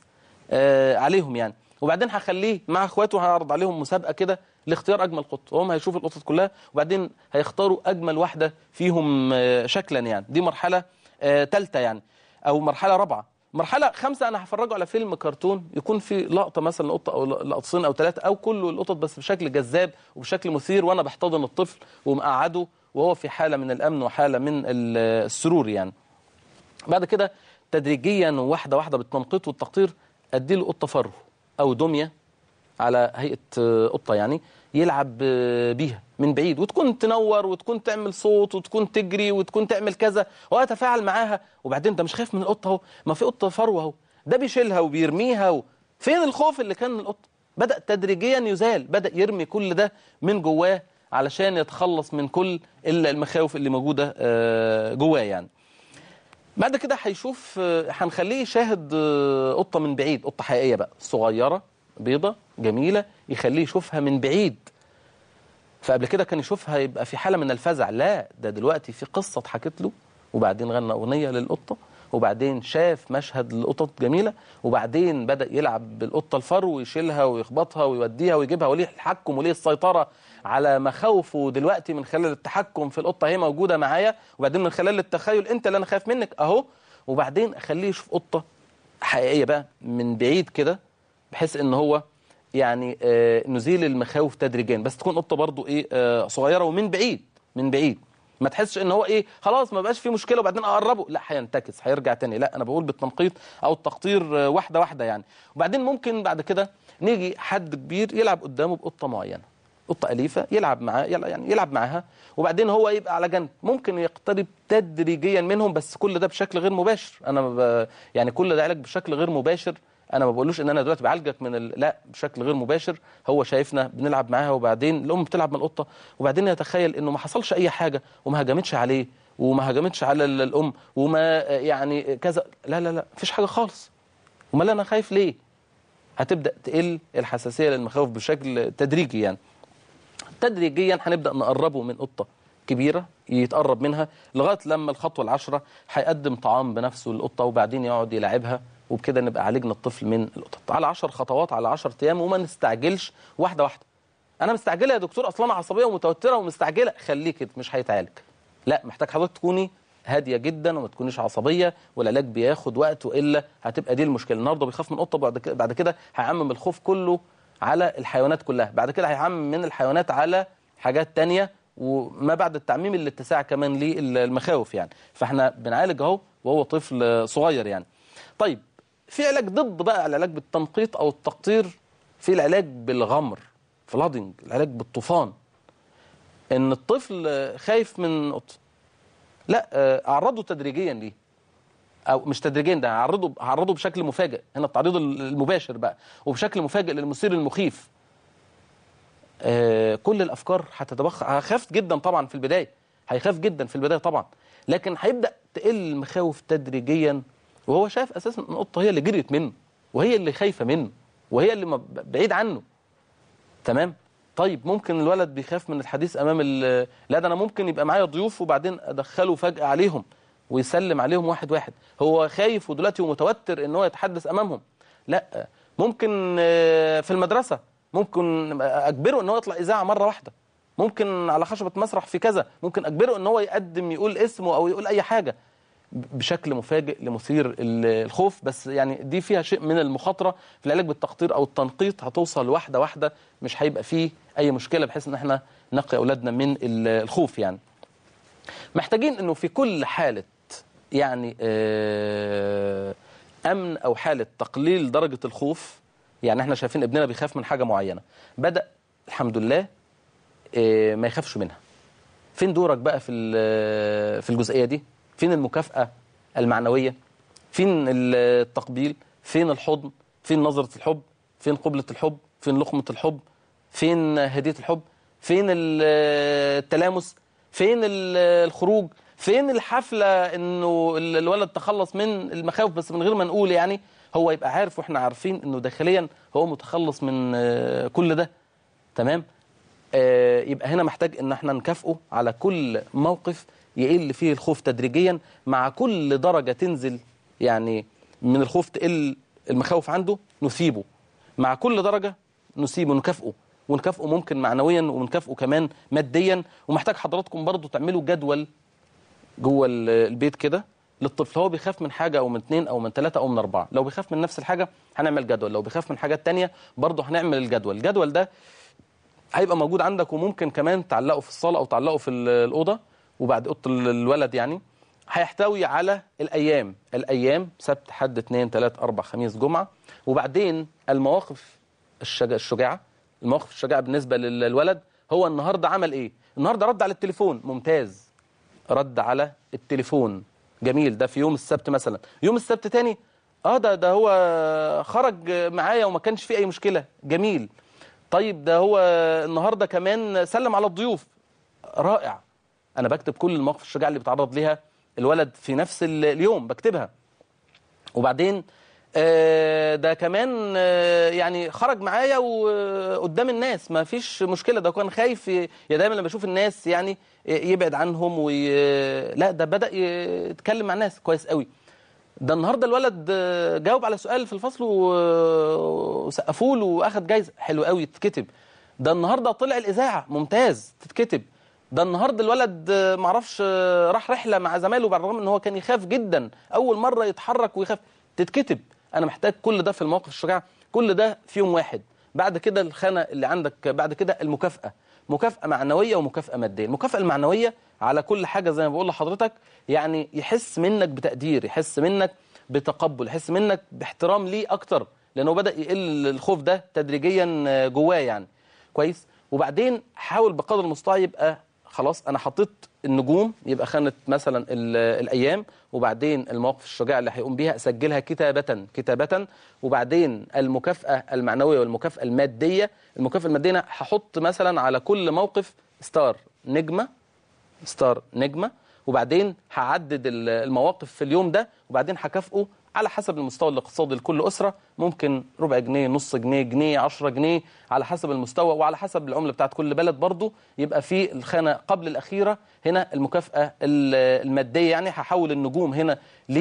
عليهم يعني. وبعدين هخليه مع اخواته، هعرض عليهم مسابقه كده لاختيار اجمل قط، وهم هيشوفوا القطط كلها وبعدين هيختاروا اجمل واحده فيهم شكلا يعني. دي مرحله ثالثه يعني، او مرحله رابعه. مرحله خامسه انا هفرجه على فيلم كرتون يكون في لقطه مثلا قطه او لقطتين او ثلاثه او كله القطط، بس بشكل جذاب وبشكل مثير، وانا بحتضن الطفل ومقعده وهو في حاله من الامن وحاله من السرور يعني. بعد كده تدريجيا وواحده واحده بالتنقيط والتقطير اديله قطه فرو او دميه على هيئه قطه يعني، يلعب بيها من بعيد، وتكون تنور وتكون تعمل صوت وتكون تجري وتكون تعمل كذا، واتفاعل معاها. وبعدين ده مش خايف من القطه اهو، ما في قطه فروه اهو، ده بيشيلها وبيرميها فين الخوف اللي كان من القطه؟ بدأ تدريجيا يزال، بدأ يرمي كل ده من جواه علشان يتخلص من كل المخاوف اللي موجوده جواه يعني. بعد كده هيشوف، هنخليه يشاهد قطه من بعيد، قطه حقيقيه بقى صغيره بيضة جميلة، يخليه يشوفها من بعيد. فقبل كده كان يشوفها يبقى في حالة من الفزع، لا ده دلوقتي في قصة اتحكت له، وبعدين غنى أغنية للقطة، وبعدين شاف مشهد للقطط جميلة، وبعدين بدأ يلعب بالقطة الفرو ويشيلها ويخبطها ويوديها ويجيبها، وليه التحكم وليه السيطرة على مخاوفه دلوقتي من خلال التحكم في القطة، هي موجودة معايا، وبعدين من خلال التخيل انت اللي انا خايف منك اهو، وبعدين اخليه يشوف قطة حقيقية بقى من بعيد كده، بحيث ان هو يعني نزيل المخاوف تدريجيا، بس تكون قطه برضو ايه صغيره ومن بعيد، من بعيد، ما تحسش ان هو ايه خلاص ما بقاش فيه مشكله وبعدين اقربه، لا هينتكس هيرجع تاني. لا انا بقول بالتنقيط او التقطير واحده واحده يعني. وبعدين ممكن بعد كده نيجي حد كبير يلعب قدامه بقطه معينه، قطه اليفه، يلعب معاه يعني يلعب معاها، وبعدين هو يبقى على جنب، ممكن يقترب تدريجيا منهم، بس كل ده بشكل غير مباشر. انا يعني كل ده علاج بشكل غير مباشر، انا ما بقولوش ان انا دلوقتي بعالجك من لا، بشكل غير مباشر. هو شايفنا بنلعب معاها، وبعدين الام بتلعب مع القطه، وبعدين يتخيل انه ما حصلش اي حاجه وما هجمتش عليه وما هجمتش على الام وما يعني كذا، لا لا لا مفيش حاجه خالص، امال انا خايف ليه؟ هتبدا تقل الحساسيه للمخاوف بشكل تدريجي يعني. تدريجيا هنبدا نقربه من قطه كبيره يتقرب منها لغايه لما الخطوه العشره هيقدم طعام بنفسه للقطه، وبعدين يقعد يلاعبها، وبكده نبقى عالجنا الطفل من القطط على 10 خطوات على 10 ايام، وما نستعجلش، واحده واحده. انا مستعجله يا دكتور، اصلا انا عصبيه ومتوتره ومستعجله، خليه كده مش هيتعالج. لا، محتاج حضرتك تكوني هاديه جدا وما تكونيش عصبيه، والعلاج بياخد وقت، والا هتبقى دي المشكله. النهارده بيخاف من قطه، بعد كده هيعمم الخوف كله على الحيوانات كلها، بعد كده هيعمم من الحيوانات على حاجات تانية، وما بعد التعميم الاتساع كمان للمخاوف يعني. فاحنا بنعالج اهو وهو طفل صغير يعني. طيب في علاج ضد بقى العلاج بالتنقيط او التقطير، في العلاج بالغمر، فلادنج، العلاج بالطوفان. ان الطفل خايف من قطه، لا اعرضه تدريجيا ليه، او مش تدريجيا، ده هعرضه بشكل مفاجئ، هنا التعريض المباشر بقى، وبشكل مفاجئ للمثير المخيف. كل الافكار هتتبخر، هخاف جدا طبعا في البدايه، هيخاف جدا في البدايه طبعا، لكن هيبدا تقل المخاوف تدريجيا، وهو شايف اساسا ان القطه هي اللي جريت منه، وهي اللي خايفه منه، وهي اللي بعيد عنه. تمام. طيب ممكن الولد بيخاف من الحديث امام لا، ده انا ممكن يبقى معايا ضيوف وبعدين ادخله فجاه عليهم ويسلم عليهم واحد واحد، هو خايف ودلوقتي ومتوتر ان هو يتحدث امامهم. لا، ممكن في المدرسه ممكن اجبره ان هو يطلع اذاعه مره واحده، ممكن على خشبه مسرح في كذا، ممكن اجبره ان هو يقدم يقول اسمه او يقول اي حاجه. بشكل مفاجئ لمثير الخوف، بس يعني دي فيها شيء من المخاطرة في العلاج بالتقطير أو التنقيط، هتوصل واحدة واحدة، مش هيبقى فيه أي مشكلة بحيث إن احنا نقي أولادنا من الخوف. يعني محتاجين إنه في كل حالة يعني أمن أو حالة تقليل درجة الخوف، يعني احنا شايفين ابننا بيخاف من حاجة معينة، بدأ الحمد لله ما يخافش منها. فين دورك بقى في الجزئية دي؟ فين المكافأة المعنوية؟ فين التقبيل؟ فين الحضن؟ فين نظرة الحب؟ فين قبلة الحب؟ فين لقمة الحب؟ فين هدية الحب؟ فين التلامس؟ فين الخروج؟ فين الحفلة انه الولد تخلص من المخاوف بس من غير ما نقول، يعني هو يبقى عارف واحنا عارفين انه داخليا هو متخلص من كل ده. تمام؟ يبقى هنا محتاج ان احنا نكافئه على كل موقف يقل فيه الخوف تدريجيا، مع كل درجة تنزل يعني من الخوف تقل المخاوف عنده نثيبه، مع كل درجة نثيبه نكافئه، ونكافئه ممكن معنويا ونكافئه كمان ماديا. ومحتاج حضراتكم برضو تعملوا جدول جوه البيت كده للطفل، هو بيخاف من حاجة أو من 2 أو من 3 أو من 4. لو بيخاف من نفس الحاجة هنعمل جدول، لو بيخاف من حاجات تانية برضو هنعمل الجدول ده هيبقى موجود عندك، وممكن كمان تعلقه في الصالة أو تعلقه في الأوضة وبعد أوضة الولد. يعني هيحتوي على الأيام سبت حد 2 3 4 5 جمعة، وبعدين المواقف الشجاعة. المواقف الشجاعة بالنسبة للولد، هو النهاردة عمل إيه؟ النهاردة رد على التليفون، ممتاز، رد على التليفون، جميل، ده في يوم السبت مثلا. يوم السبت تاني ده هو خرج معايا وما كانش فيه أي مشكلة، جميل. طيب ده هو النهاردة كمان سلم على الضيوف، رائع. أنا بكتب كل المواقف الشجاعة اللي بيتعرض ليها الولد في نفس اليوم، بكتبها. وبعدين ده كمان يعني خرج معايا وقدام الناس ما فيش مشكلة، ده كان خايف دايما لما يشوف الناس يعني يبعد عنهم لا ده بدأ يتكلم مع الناس كويس قوي. ده النهاردة الولد جاوب على سؤال في الفصل وسقفوا له وأخد جايزة، حلو قوي، تتكتب. ده النهاردة طلع الإذاعة، ممتاز، تتكتب. ده النهاردة الولد معرفش راح رحلة مع زمايله بعد رغم ان هو كان يخاف جدا، أول مرة يتحرك ويخاف، تتكتب. أنا محتاج كل ده في المواقف الشجاعة، كل ده في يوم واحد. بعد كده الخانة اللي عندك بعد كده المكافأة، مكافأة معنوية ومكافأة مادية. المكافأة المعنوية على كل حاجة زي ما بقول لحضرتك، يعني يحس منك بتقدير، يحس منك بتقبل، يحس منك باحترام ليه أكتر، لأنه بدأ يقل الخوف ده تدريجيا جواه يعني كويس. وبعدين حاول بقدر المستطاع يبقى خلاص أنا حطيت النجوم، يبقى خانة مثلا الأيام، وبعدين المواقف الشجاعة اللي هيقوم بيها أسجلها كتابة، وبعدين المكافأة المعنوية والمكافأة المادية. المكافأة المادية هحط مثلا على كل موقف ستار نجمة، وبعدين هعدد المواقف في اليوم ده، وبعدين هكافئه على حسب المستوى الاقتصادي لكل أسرة، ممكن ربع جنيه، نص جنيه، جنيه، 10 جنيه، على حسب المستوى وعلى حسب العملة بتاعت كل بلد برضو. يبقى في الخانة قبل الأخيرة هنا المكافأة المادية، يعني هحول النجوم هنا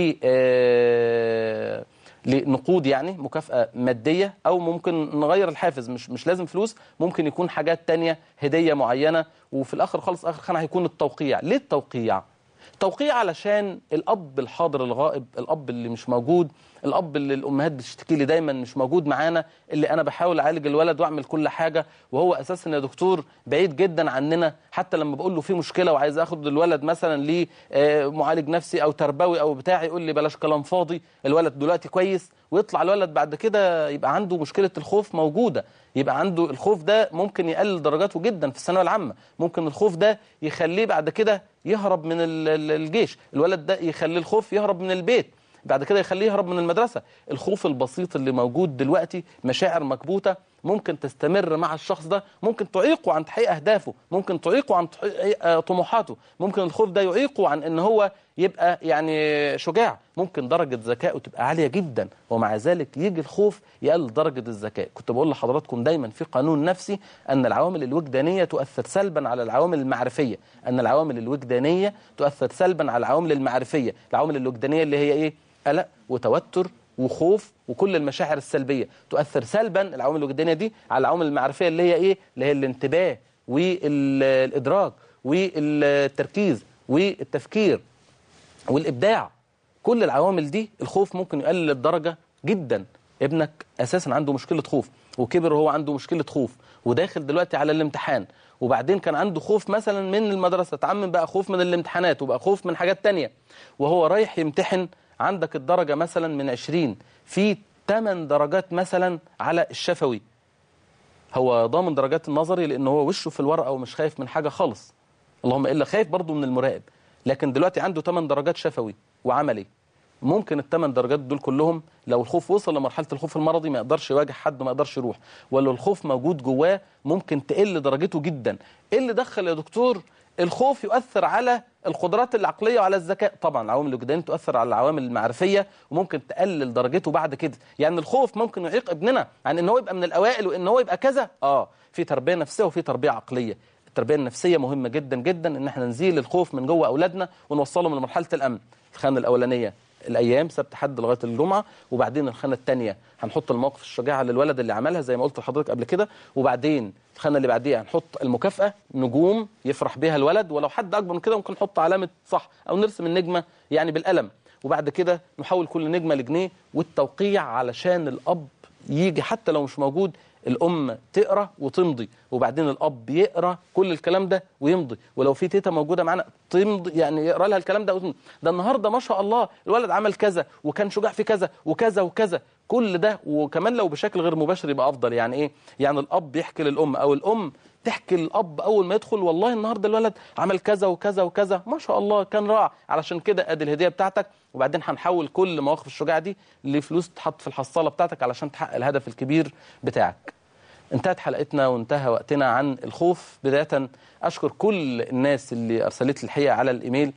لنقود، يعني مكافأة مادية، أو ممكن نغير الحافز، مش لازم فلوس، ممكن يكون حاجات تانية، هدية معينة. وفي الآخر خالص آخر خانة هيكون التوقيع. ليه التوقيع؟ توقيع علشان الأب الحاضر الغائب، الأب اللي مش موجود، الأب اللي الأمهات بتشتكي لي دايما مش موجود معانا، اللي أنا بحاول أعالج الولد وأعمل كل حاجة وهو أساسا يا دكتور بعيد جدا عننا. حتى لما بقول له في مشكلة وعايز أخد الولد مثلا لمعالج نفسي أو تربوي أو بتاع، يقول لي بلاش كلام فاضي، الولد دلوقتي كويس، ويطلع الولد بعد كده يبقى عنده مشكلة الخوف موجودة، يبقى عنده الخوف ده ممكن يقلل درجاته جدا في الثانوية العامة، ممكن الخوف ده يخليه بعد كده يهرب من الجيش، الولد ده يخليه الخوف يهرب من البيت، بعد كده يخليه يهرب من المدرسة. الخوف البسيط اللي موجود دلوقتي، مشاعر مكبوتة ممكن تستمر مع الشخص ده، ممكن تعيقه عن تحقيق أهدافه، ممكن تعيقه عن تحقيق طموحاته، ممكن الخوف ده يعيقه عن ان هو يبقى يعني شجاع، ممكن درجة ذكائه تبقى عالية جدا ومع ذلك يجي الخوف يقلل درجة الذكاء. كنت بقول لحضراتكم دايما في قانون نفسي أن العوامل الوجدانية تؤثر سلبا على العوامل المعرفية، أن العوامل الوجدانية تؤثر سلبا على العوامل المعرفية. العوامل الوجدانية اللي هي إيه؟ قلق وتوتر وخوف وكل المشاعر السلبية تؤثر سلبا، العوامل الوجدانية دي، على العوامل المعرفية اللي هي إيه؟ اللي هي الانتباه والإدراك والتركيز والتفكير والإبداع. كل العوامل دي الخوف ممكن يقلل الدرجة جدا. ابنك أساسا عنده مشكلة خوف وكبر وهو عنده مشكلة خوف وداخل دلوقتي على الامتحان، وبعدين كان عنده خوف مثلا من المدرسة، اتعمم بقى خوف من الامتحانات وبقى خوف من حاجات تانية، وهو رايح يمتحن عندك الدرجة مثلا من 20 في 8 درجات مثلا على الشفوي. هو ضامن درجات النظري لأنه هو وشه في الورقة ومش خايف من حاجة خالص، اللهم إلا خايف برضه من المراقب، لكن دلوقتي عنده 8 درجات شفوي وعملي. ممكن ال8 درجات دول كلهم لو الخوف وصل لمرحلة الخوف المرضي ما يقدرش يواجه حد، ما يقدرش يروح، ولو الخوف موجود جواه ممكن تقل درجته جدا. إيه اللي دخل يا دكتور الخوف يؤثر على القدرات العقلية وعلى الذكاء؟ طبعا العوامل الوجدانية تؤثر على العوامل المعرفية وممكن تقلل درجته بعد كده. يعني الخوف ممكن يعيق ابننا عن ان هو يبقى من الأوائل وان هو يبقى كذا. في تربية نفسية وفي تربية عقلية. التربية النفسية مهمة جدا جدا، ان احنا نزيل الخوف من جوه أولادنا ونوصلهم لمرحلة الأمن. الخانة الأولانية الأيام سبت حد لغاية الجمعة، وبعدين الخانة الثانية هنحط المواقف الشجاعة للولد اللي عملها زي ما قلت لحضرتك قبل كده، وبعدين الخانة اللي بعديها هنحط المكافأة، نجوم يفرح بها الولد، ولو حد أكبر من كده ممكن نحط علامة صح أو نرسم النجمة يعني بالقلم، وبعد كده نحول كل نجمة لجنيه، والتوقيع علشان الأب يجي حتى لو مش موجود، الأم تقرأ وتمضي، وبعدين الأب يقرأ كل الكلام ده ويمضي، ولو في تيتا موجودة معنا تمضي يعني يقرأ لها الكلام ده وتمضي. ده النهاردة ما شاء الله الولد عمل كذا وكان شجاع في كذا وكذا وكذا، كل ده. وكمان لو بشكل غير مباشر يبقى أفضل. يعني إيه؟ يعني الأب يحكي للأم أو الأم تحكي للأب أول ما يدخل، والله النهاردة الولد عمل كذا وكذا وكذا ما شاء الله كان رائع، علشان كده أدي الهدية بتاعتك. وبعدين هنحول كل مواقف الشجاعة دي لفلوس تحط في الحصالة بتاعتك علشان تحقق الهدف الكبير بتاعك. انتهت حلقتنا وانتهى وقتنا عن الخوف. بداية أشكر كل الناس اللي أرسلت لي الحقيقة على الإيميل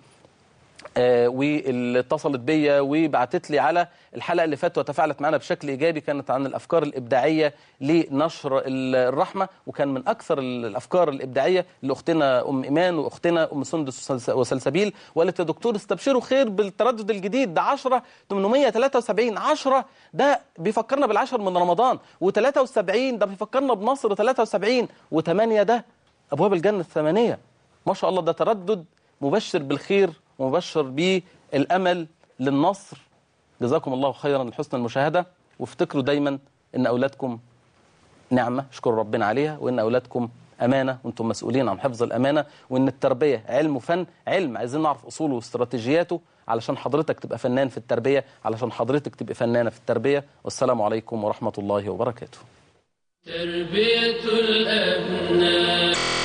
واللي اتصلت بيا وبعتت لي على الحلقة اللي فاتت وتفاعلت معنا بشكل إيجابي، كانت عن الأفكار الإبداعية لنشر الرحمة، وكان من أكثر الأفكار الإبداعية لأختنا أم إيمان وأختنا أم سندس وسلسبيل، وقالت يا دكتور استبشروا خير بالتردد الجديد ده 10-873. 10 ده بيفكرنا بالعشر من رمضان، و73 ده بيفكرنا بنصر 73، و8 ده أبواب الجنة 8. ما شاء الله ده تردد مبشر بالخير ومبشر بالأمل للنصر. جزاكم الله خيرا لحسن المشاهدة، وافتكروا دايما إن أولادكم نعمة اشكروا ربنا عليها، وإن أولادكم أمانة وأنتم مسؤولين عن حفظ الأمانة، وإن التربية علم وفن. علم عايزين نعرف أصوله واستراتيجياته علشان حضرتك تبقى فنان في التربية، علشان حضرتك تبقى فنانة في التربية. والسلام عليكم ورحمة الله وبركاته. تربية الأبناء